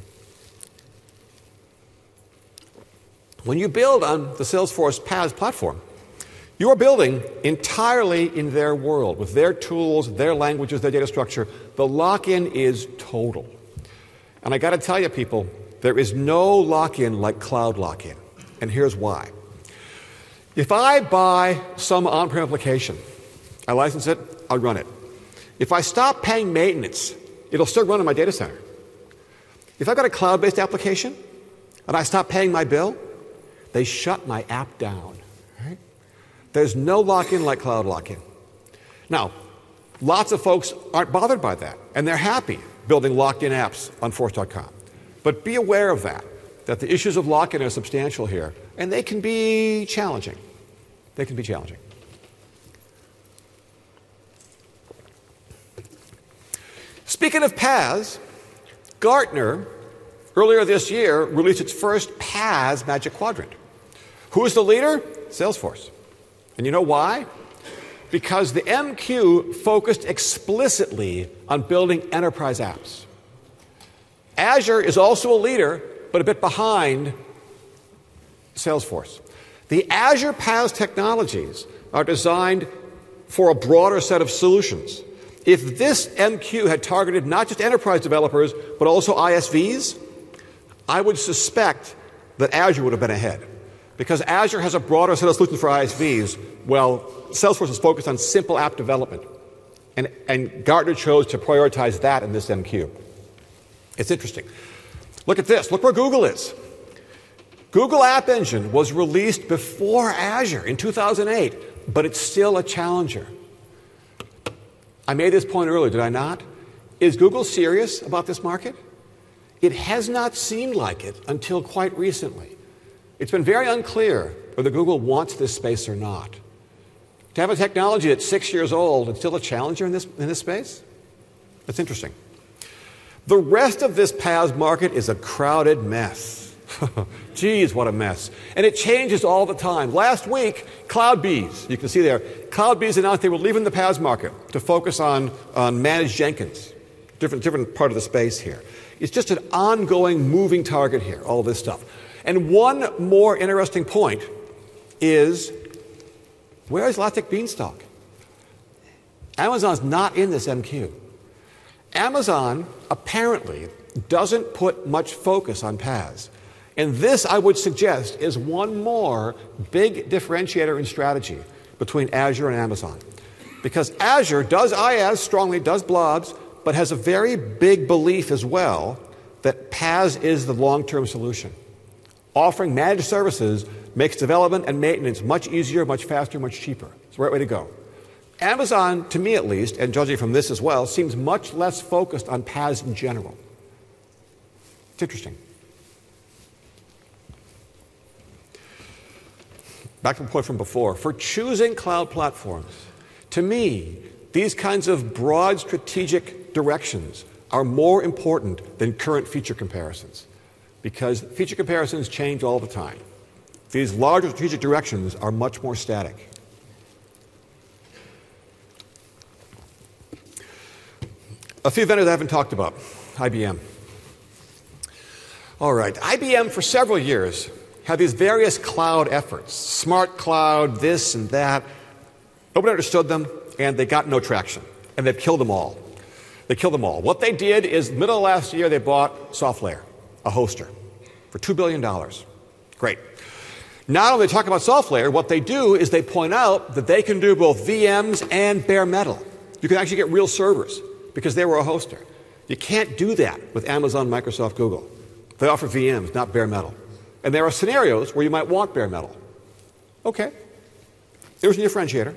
When you build on the Salesforce PaaS platform, you are building entirely in their world, with their tools, their languages, their data structure. The lock-in is total. And I got to tell you, people, there is no lock-in like cloud lock-in. And here's why. If I buy some on-prem application, I license it, I'll run it. If I stop paying maintenance, it'll still run in my data center. If I've got a cloud-based application and I stop paying my bill, They shut my app down. Right? There's no lock-in like cloud lock-in. Now, lots of folks aren't bothered by that, and they're happy building locked-in apps on Force dot com. But be aware of that, that the issues of lock-in are substantial here, and they can be challenging. They can be challenging. Speaking of P A S, Gartner, earlier this year, released its first P A S Magic Quadrant. Who is the leader? Salesforce. And you know why? Because the M Q focused explicitly on building enterprise apps. Azure is also a leader, but a bit behind Salesforce. The Azure P A S technologies are designed for a broader set of solutions. If this M Q had targeted not just enterprise developers, but also I S Vs, I would suspect that Azure would have been ahead. Because Azure has a broader set of solutions for I S Vs, well, Salesforce is focused on simple app development. And, and Gartner chose to prioritize that in this M Q. It's interesting. Look at this. Look where Google is. Google App Engine was released before Azure in two thousand eight, but it's still a challenger. I made this point earlier, did I not? Is Google serious about this market? It has not seemed like it until quite recently. It's been very unclear whether Google wants this space or not. To have a technology that's six years old and still a challenger in this, in this space? That's interesting. The rest of this P A S market is a crowded mess. Geez, what a mess. And it changes all the time. Last week, CloudBees, you can see there, CloudBees announced they were leaving the P A S market to focus on, on managed Jenkins, different, different part of the space here. It's just an ongoing moving target here, all this stuff. And one more interesting point is, where is Elastic Beanstalk? Amazon's not in this M Q. Amazon apparently doesn't put much focus on P A S. And this, I would suggest, is one more big differentiator in strategy between Azure and Amazon. Because Azure does IaaS strongly, does blobs, but has a very big belief as well that P A S is the long-term solution. Offering managed services makes development and maintenance much easier, much faster, much cheaper. It's the right way to go. Amazon, to me at least, and judging from this as well, seems much less focused on P A S in general. It's interesting. Back to the point from before. For choosing cloud platforms, to me, these kinds of broad strategic directions are more important than current feature comparisons, because feature comparisons change all the time. These larger strategic directions are much more static. A few vendors I haven't talked about. I B M. All right. I B M, for several years, had these various cloud efforts. Smart cloud, this and that. Nobody understood them, and they got no traction. And they've killed them all. They killed them all. What they did is, middle of last year, they bought SoftLayer, a hoster, for two billion dollars. Great. Now when they talk about SoftLayer, what they do is they point out that they can do both V Ms and bare metal. You can actually get real servers, because they were a hoster. You can't do that with Amazon, Microsoft, Google. They offer V Ms, not bare metal. And there are scenarios where you might want bare metal. Okay. There's a differentiator.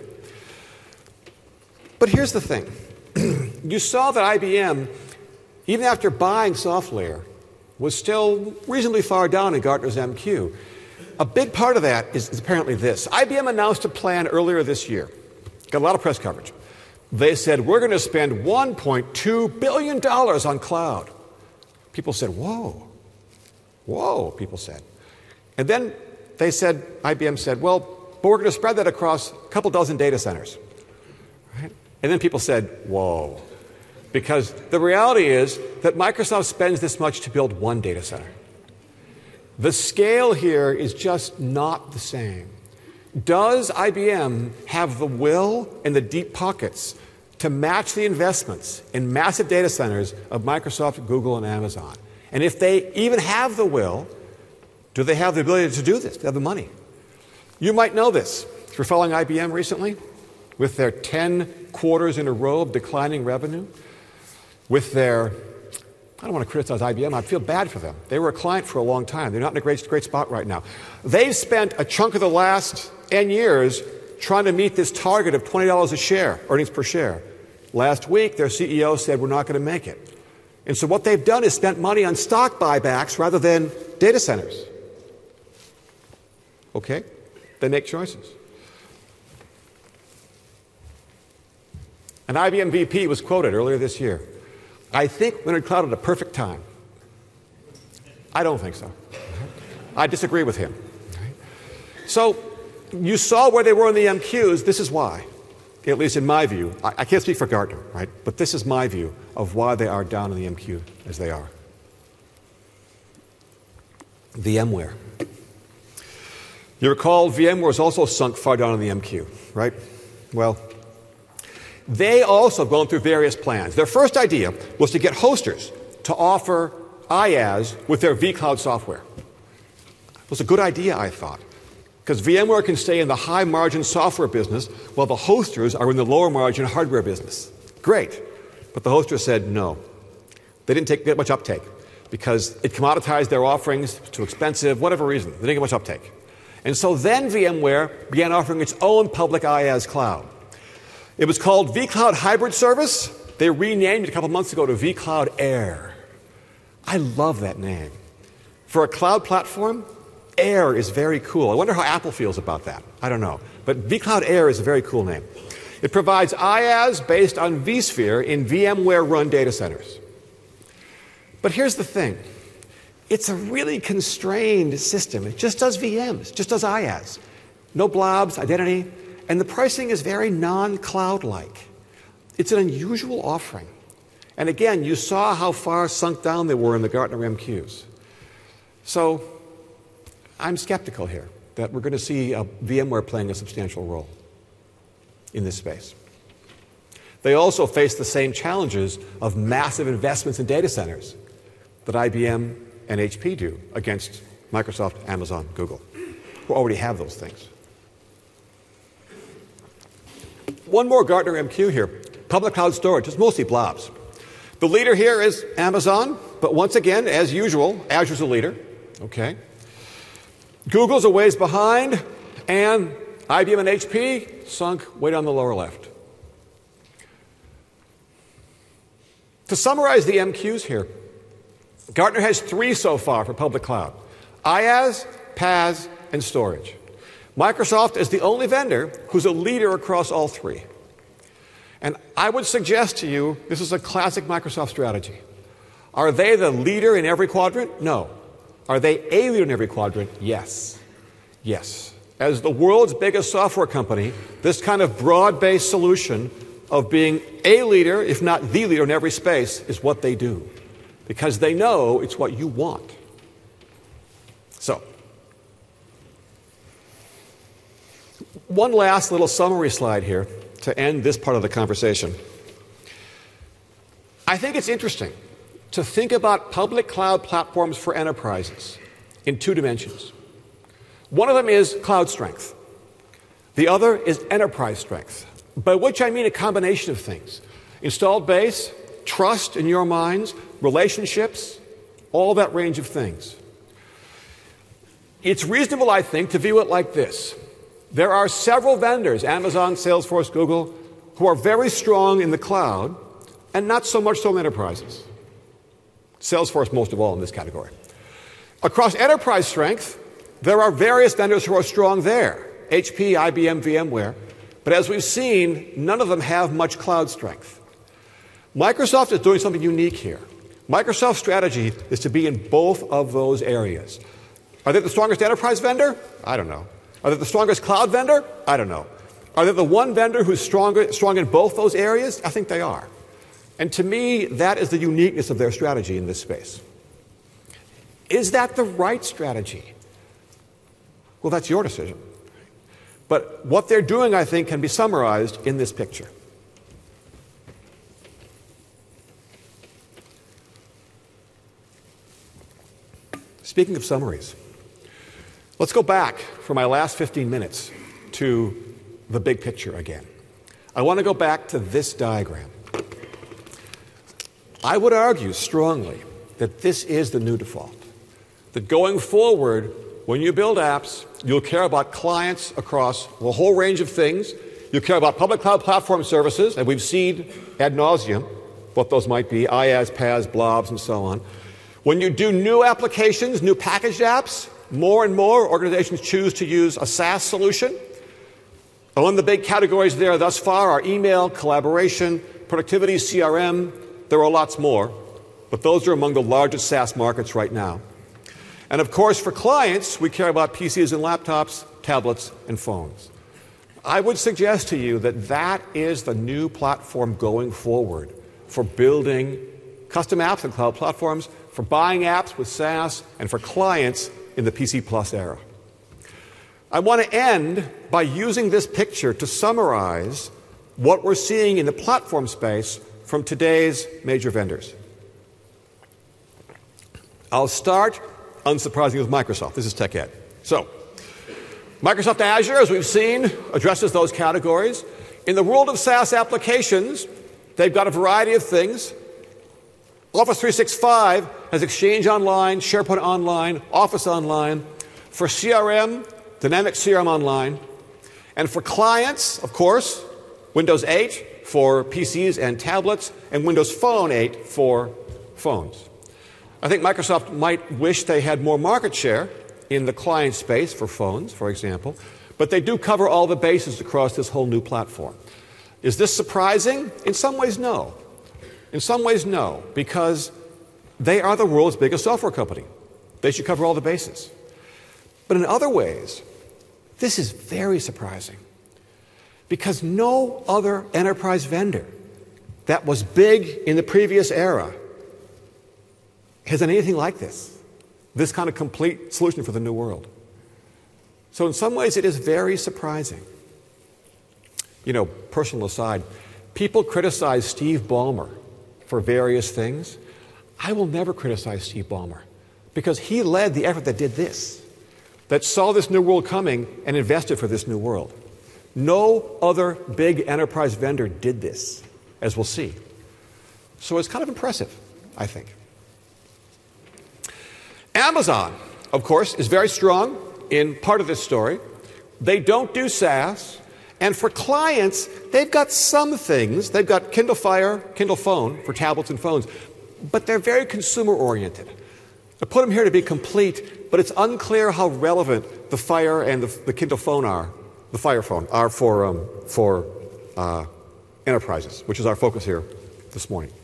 But here's the thing. You saw that I B M, even after buying SoftLayer, was still reasonably far down in Gartner's M Q. A big part of that is, is apparently this. I B M announced a plan earlier this year. Got a lot of press coverage. They said, we're going to spend one point two billion dollars on cloud. People said, whoa. Whoa, people said. And then they said, I B M said, well, but we're going to spread that across a couple dozen data centers. Right? And then people said, whoa. Because the reality is that Microsoft spends this much to build one data center. The scale here is just not the same. Does I B M have the will and the deep pockets to match the investments in massive data centers of Microsoft, Google, and Amazon? And if they even have the will, do they have the ability to do this, to have the money? You might know this. If you're following I B M recently, with their ten quarters in a row of declining revenue, with their I don't want to criticize I B M. I feel bad for them. They were a client for a long time. They're not in a great, great spot right now. They've spent a chunk of the last N years trying to meet this target of twenty dollars a share, earnings per share. Last week, their C E O said, we're not going to make it. And so what they've done is spent money on stock buybacks rather than data centers. Okay? They make choices. An I B M V P was quoted earlier this year. I think Leonard Cloud at a perfect time. I don't think so. I disagree with him. So you saw where they were in the M Qs. This is why, at least in my view. I, I can't speak for Gartner, right? But this is my view of why they are down in the M Q as they are. VMware. You recall VMware was also sunk far down in the M Q, right? Well, they also have gone through various plans. Their first idea was to get hosters to offer IaaS with their vCloud software. It was a good idea, I thought, because VMware can stay in the high-margin software business while the hosters are in the lower-margin hardware business. Great. But the hosters said no. They didn't take, get much uptake because it commoditized their offerings, too expensive, whatever reason. They didn't get much uptake. And so then VMware began offering its own public IaaS cloud. It was called vCloud Hybrid Service. They renamed it a couple months ago to vCloud Air. I love that name. For a cloud platform, Air is very cool. I wonder how Apple feels about that. I don't know. But vCloud Air is a very cool name. It provides IaaS based on vSphere in VMware-run data centers. But here's the thing. It's a really constrained system. It just does V Ms, just does IaaS. No blobs, identity. And the pricing is very non-cloud-like. It's an unusual offering. And again, you saw how far sunk down they were in the Gartner M Qs. So I'm skeptical here that we're going to see a VMware playing a substantial role in this space. They also face the same challenges of massive investments in data centers that I B M and H P do against Microsoft, Amazon, Google, who already have those things. One more Gartner M Q here. Public cloud storage. It's mostly blobs. The leader here is Amazon, but once again, as usual, Azure's a leader. Okay. Google's a ways behind, and I B M and H P sunk way down the lower left. To summarize the M Qs here, Gartner has three so far for public cloud: IaaS, PaaS, and storage. Microsoft is the only vendor who's a leader across all three. And I would suggest to you this is a classic Microsoft strategy. Are they the leader in every quadrant? No. Are they a leader in every quadrant? Yes. Yes. As the world's biggest software company, this kind of broad-based solution of being a leader, if not the leader in every space, is what they do. Because they know it's what you want. So, one last little summary slide here to end this part of the conversation. I think it's interesting to think about public cloud platforms for enterprises in two dimensions. One of them is cloud strength. The other is enterprise strength, by which I mean a combination of things. Installed base, trust in your minds, relationships, all that range of things. It's reasonable, I think, to view it like this. There are several vendors, Amazon, Salesforce, Google, who are very strong in the cloud and not so much so in enterprises. Salesforce most of all in this category. Across enterprise strength, there are various vendors who are strong there. H P, I B M, VMware. But as we've seen, none of them have much cloud strength. Microsoft is doing something unique here. Microsoft's strategy is to be in both of those areas. Are they the strongest enterprise vendor? I don't know. Are they the strongest cloud vendor? I don't know. Are they the one vendor who's stronger, strong in both those areas? I think they are. And to me, that is the uniqueness of their strategy in this space. Is that the right strategy? Well, that's your decision. But what they're doing, I think, can be summarized in this picture. Speaking of summaries, let's go back for my last fifteen minutes to the big picture again. I want to go back to this diagram. I would argue strongly that this is the new default. That going forward, when you build apps, you'll care about clients across a whole range of things. You'll care about public cloud platform services, and we've seen ad nauseum what those might be, IaaS, PaaS, blobs, and so on. When you do new applications, new packaged apps, more and more organizations choose to use a SaaS solution. Among the big categories there thus far are email, collaboration, productivity, C R M. There are lots more, but those are among the largest SaaS markets right now. And of course, for clients, we care about P Cs and laptops, tablets, and phones. I would suggest to you that that is the new platform going forward for building custom apps and cloud platforms, for buying apps with SaaS, and for clients in the P C Plus era. I want to end by using this picture to summarize what we're seeing in the platform space from today's major vendors. I'll start, unsurprisingly, with Microsoft. This is TechEd. So, Microsoft Azure, as we've seen, addresses those categories. In the world of SaaS applications, they've got a variety of things. Office three sixty-five has Exchange Online, SharePoint Online, Office Online. For C R M, Dynamics C R M Online. And for clients, of course, Windows eight for P Cs and tablets, and Windows Phone eight for phones. I think Microsoft might wish they had more market share in the client space for phones, for example, but they do cover all the bases across this whole new platform. Is this surprising? In some ways, no. In some ways, no, because they are the world's biggest software company. They should cover all the bases. But in other ways, this is very surprising, because no other enterprise vendor that was big in the previous era has done anything like this, this kind of complete solution for the new world. So in some ways, it is very surprising. You know, personal aside, people criticize Steve Ballmer for various things. I will never criticize Steve Ballmer, because he led the effort that did this, that saw this new world coming and invested for this new world. No other big enterprise vendor did this, as we'll see. So it's kind of impressive, I think. Amazon, of course, is very strong in part of this story. They don't do SaaS. And for clients, they've got some things. They've got Kindle Fire, Kindle Phone for tablets and phones, but they're very consumer-oriented. I put them here to be complete, but it's unclear how relevant the Fire and the, the Kindle Phone are, the Fire Phone, are for, um, for uh, enterprises, which is our focus here this morning.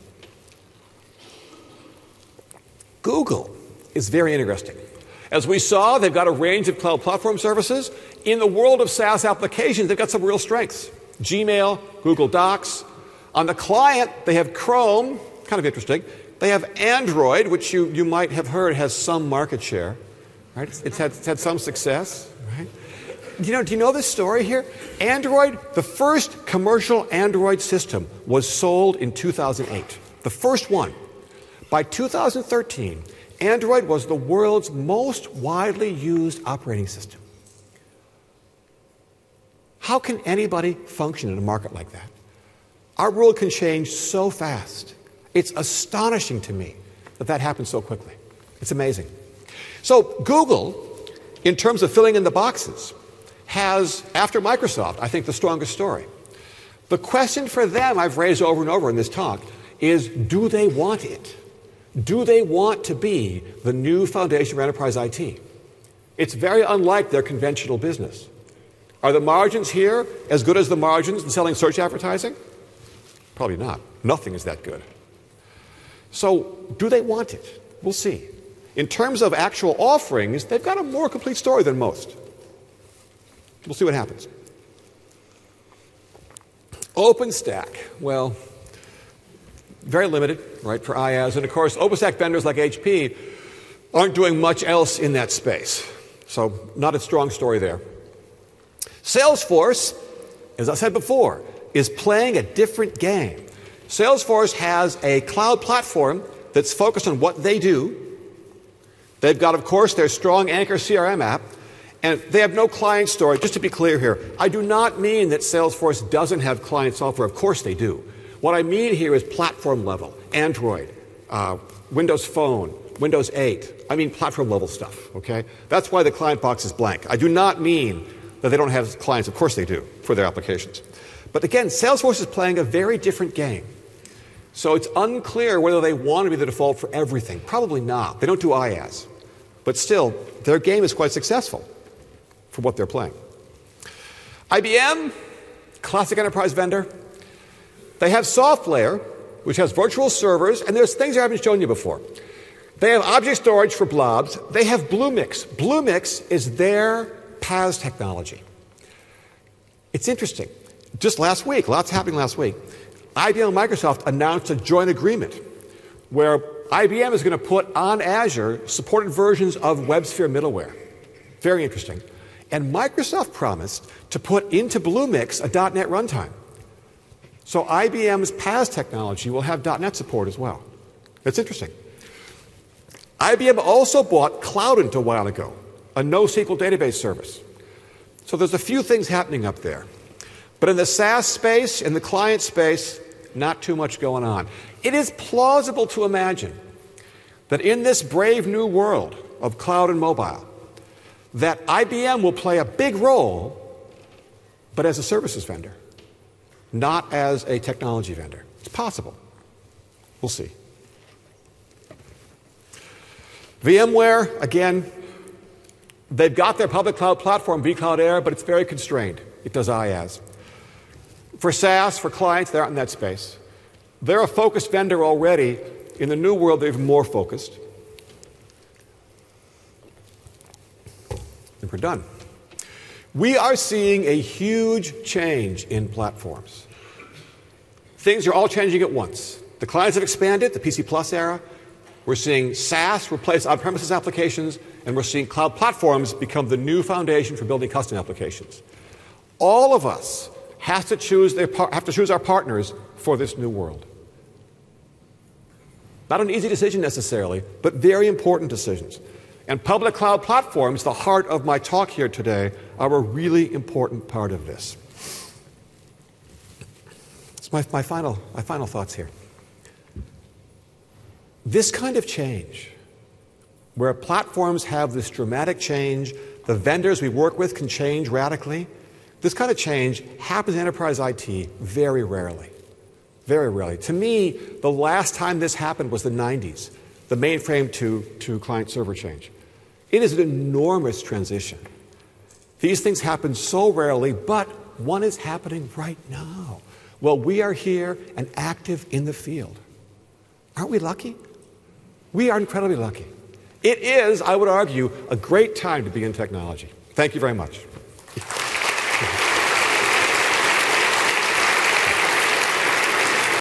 Google is very interesting. As we saw, they've got a range of cloud platform services. In the world of SaaS applications, they've got some real strengths. Gmail, Google Docs. On the client, they have Chrome, kind of interesting. They have Android, which you, you might have heard has some market share. Right? It's, it's, had, it's had some success. Right? You know, do you know this story here? Android, the first commercial Android system was sold in two thousand eight. The first one. By two thousand thirteen, Android was the world's most widely used operating system. How can anybody function in a market like that? Our world can change so fast. It's astonishing to me that that happened so quickly. It's amazing. So Google, in terms of filling in the boxes, has, after Microsoft, I think the strongest story. The question for them I've raised over and over in this talk is, do they want it? Do they want to be the new foundation for enterprise I T? It's very unlike their conventional business. Are the margins here as good as the margins in selling search advertising? Probably not. Nothing is that good. So, do they want it? We'll see. In terms of actual offerings, they've got a more complete story than most. We'll see what happens. OpenStack, well, very limited, right, for IaaS. And of course, OpenStack vendors like H P aren't doing much else in that space. So, not a strong story there. Salesforce, as I said before, is playing a different game. Salesforce has a cloud platform that's focused on what they do. They've got, of course, their strong Anchor C R M app, and they have no client story. Just to be clear here, I do not mean that Salesforce doesn't have client software. Of course they do. What I mean here is platform level, Android, uh, Windows Phone, Windows eight. I mean platform level stuff, okay? That's why the client box is blank. I do not mean that they don't have clients. Of course they do for their applications. But again, Salesforce is playing a very different game. So it's unclear whether they want to be the default for everything. Probably not. They don't do IaaS. But still, their game is quite successful for what they're playing. I B M, classic enterprise vendor. They have SoftLayer, which has virtual servers, and there's things I haven't shown you before. They have object storage for blobs. They have Bluemix. Bluemix is their P A S technology. It's interesting. Just last week, lots happening last week, I B M and Microsoft announced a joint agreement where I B M is going to put on Azure supported versions of WebSphere middleware. Very interesting. And Microsoft promised to put into Bluemix a .NET runtime. So I B M's P A S technology will have .NET support as well. That's interesting. I B M also bought Cloudant a while ago, a NoSQL database service. So there's a few things happening up there. But in the SaaS space, in the client space, not too much going on. It is plausible to imagine that in this brave new world of cloud and mobile, that I B M will play a big role, but as a services vendor, not as a technology vendor. It's possible. We'll see. VMware, again, they've got their public cloud platform, vCloud Air, but it's very constrained. It does IaaS. For SaaS, for clients, they're not in that space. They're a focused vendor already. In the new world, they're even more focused. And we're done. We are seeing a huge change in platforms. Things are all changing at once. The clients have expanded, the P C Plus era. We're seeing SaaS replace on-premises applications, and we're seeing cloud platforms become the new foundation for building custom applications. All of us have to choose, their par- have to choose our partners for this new world. Not an easy decision necessarily, but very important decisions. And public cloud platforms, the heart of my talk here today, are a really important part of this. It's my, my, final, my final thoughts here. This kind of change, where platforms have this dramatic change, the vendors we work with can change radically, this kind of change happens in enterprise I T very rarely. Very rarely. To me, the last time this happened was the nineties, the mainframe to, to client-server change. It is an enormous transition. These things happen so rarely, but one is happening right now. Well, we are here and active in the field. Aren't we lucky? We are incredibly lucky. It is, I would argue, a great time to be in technology. Thank you very much.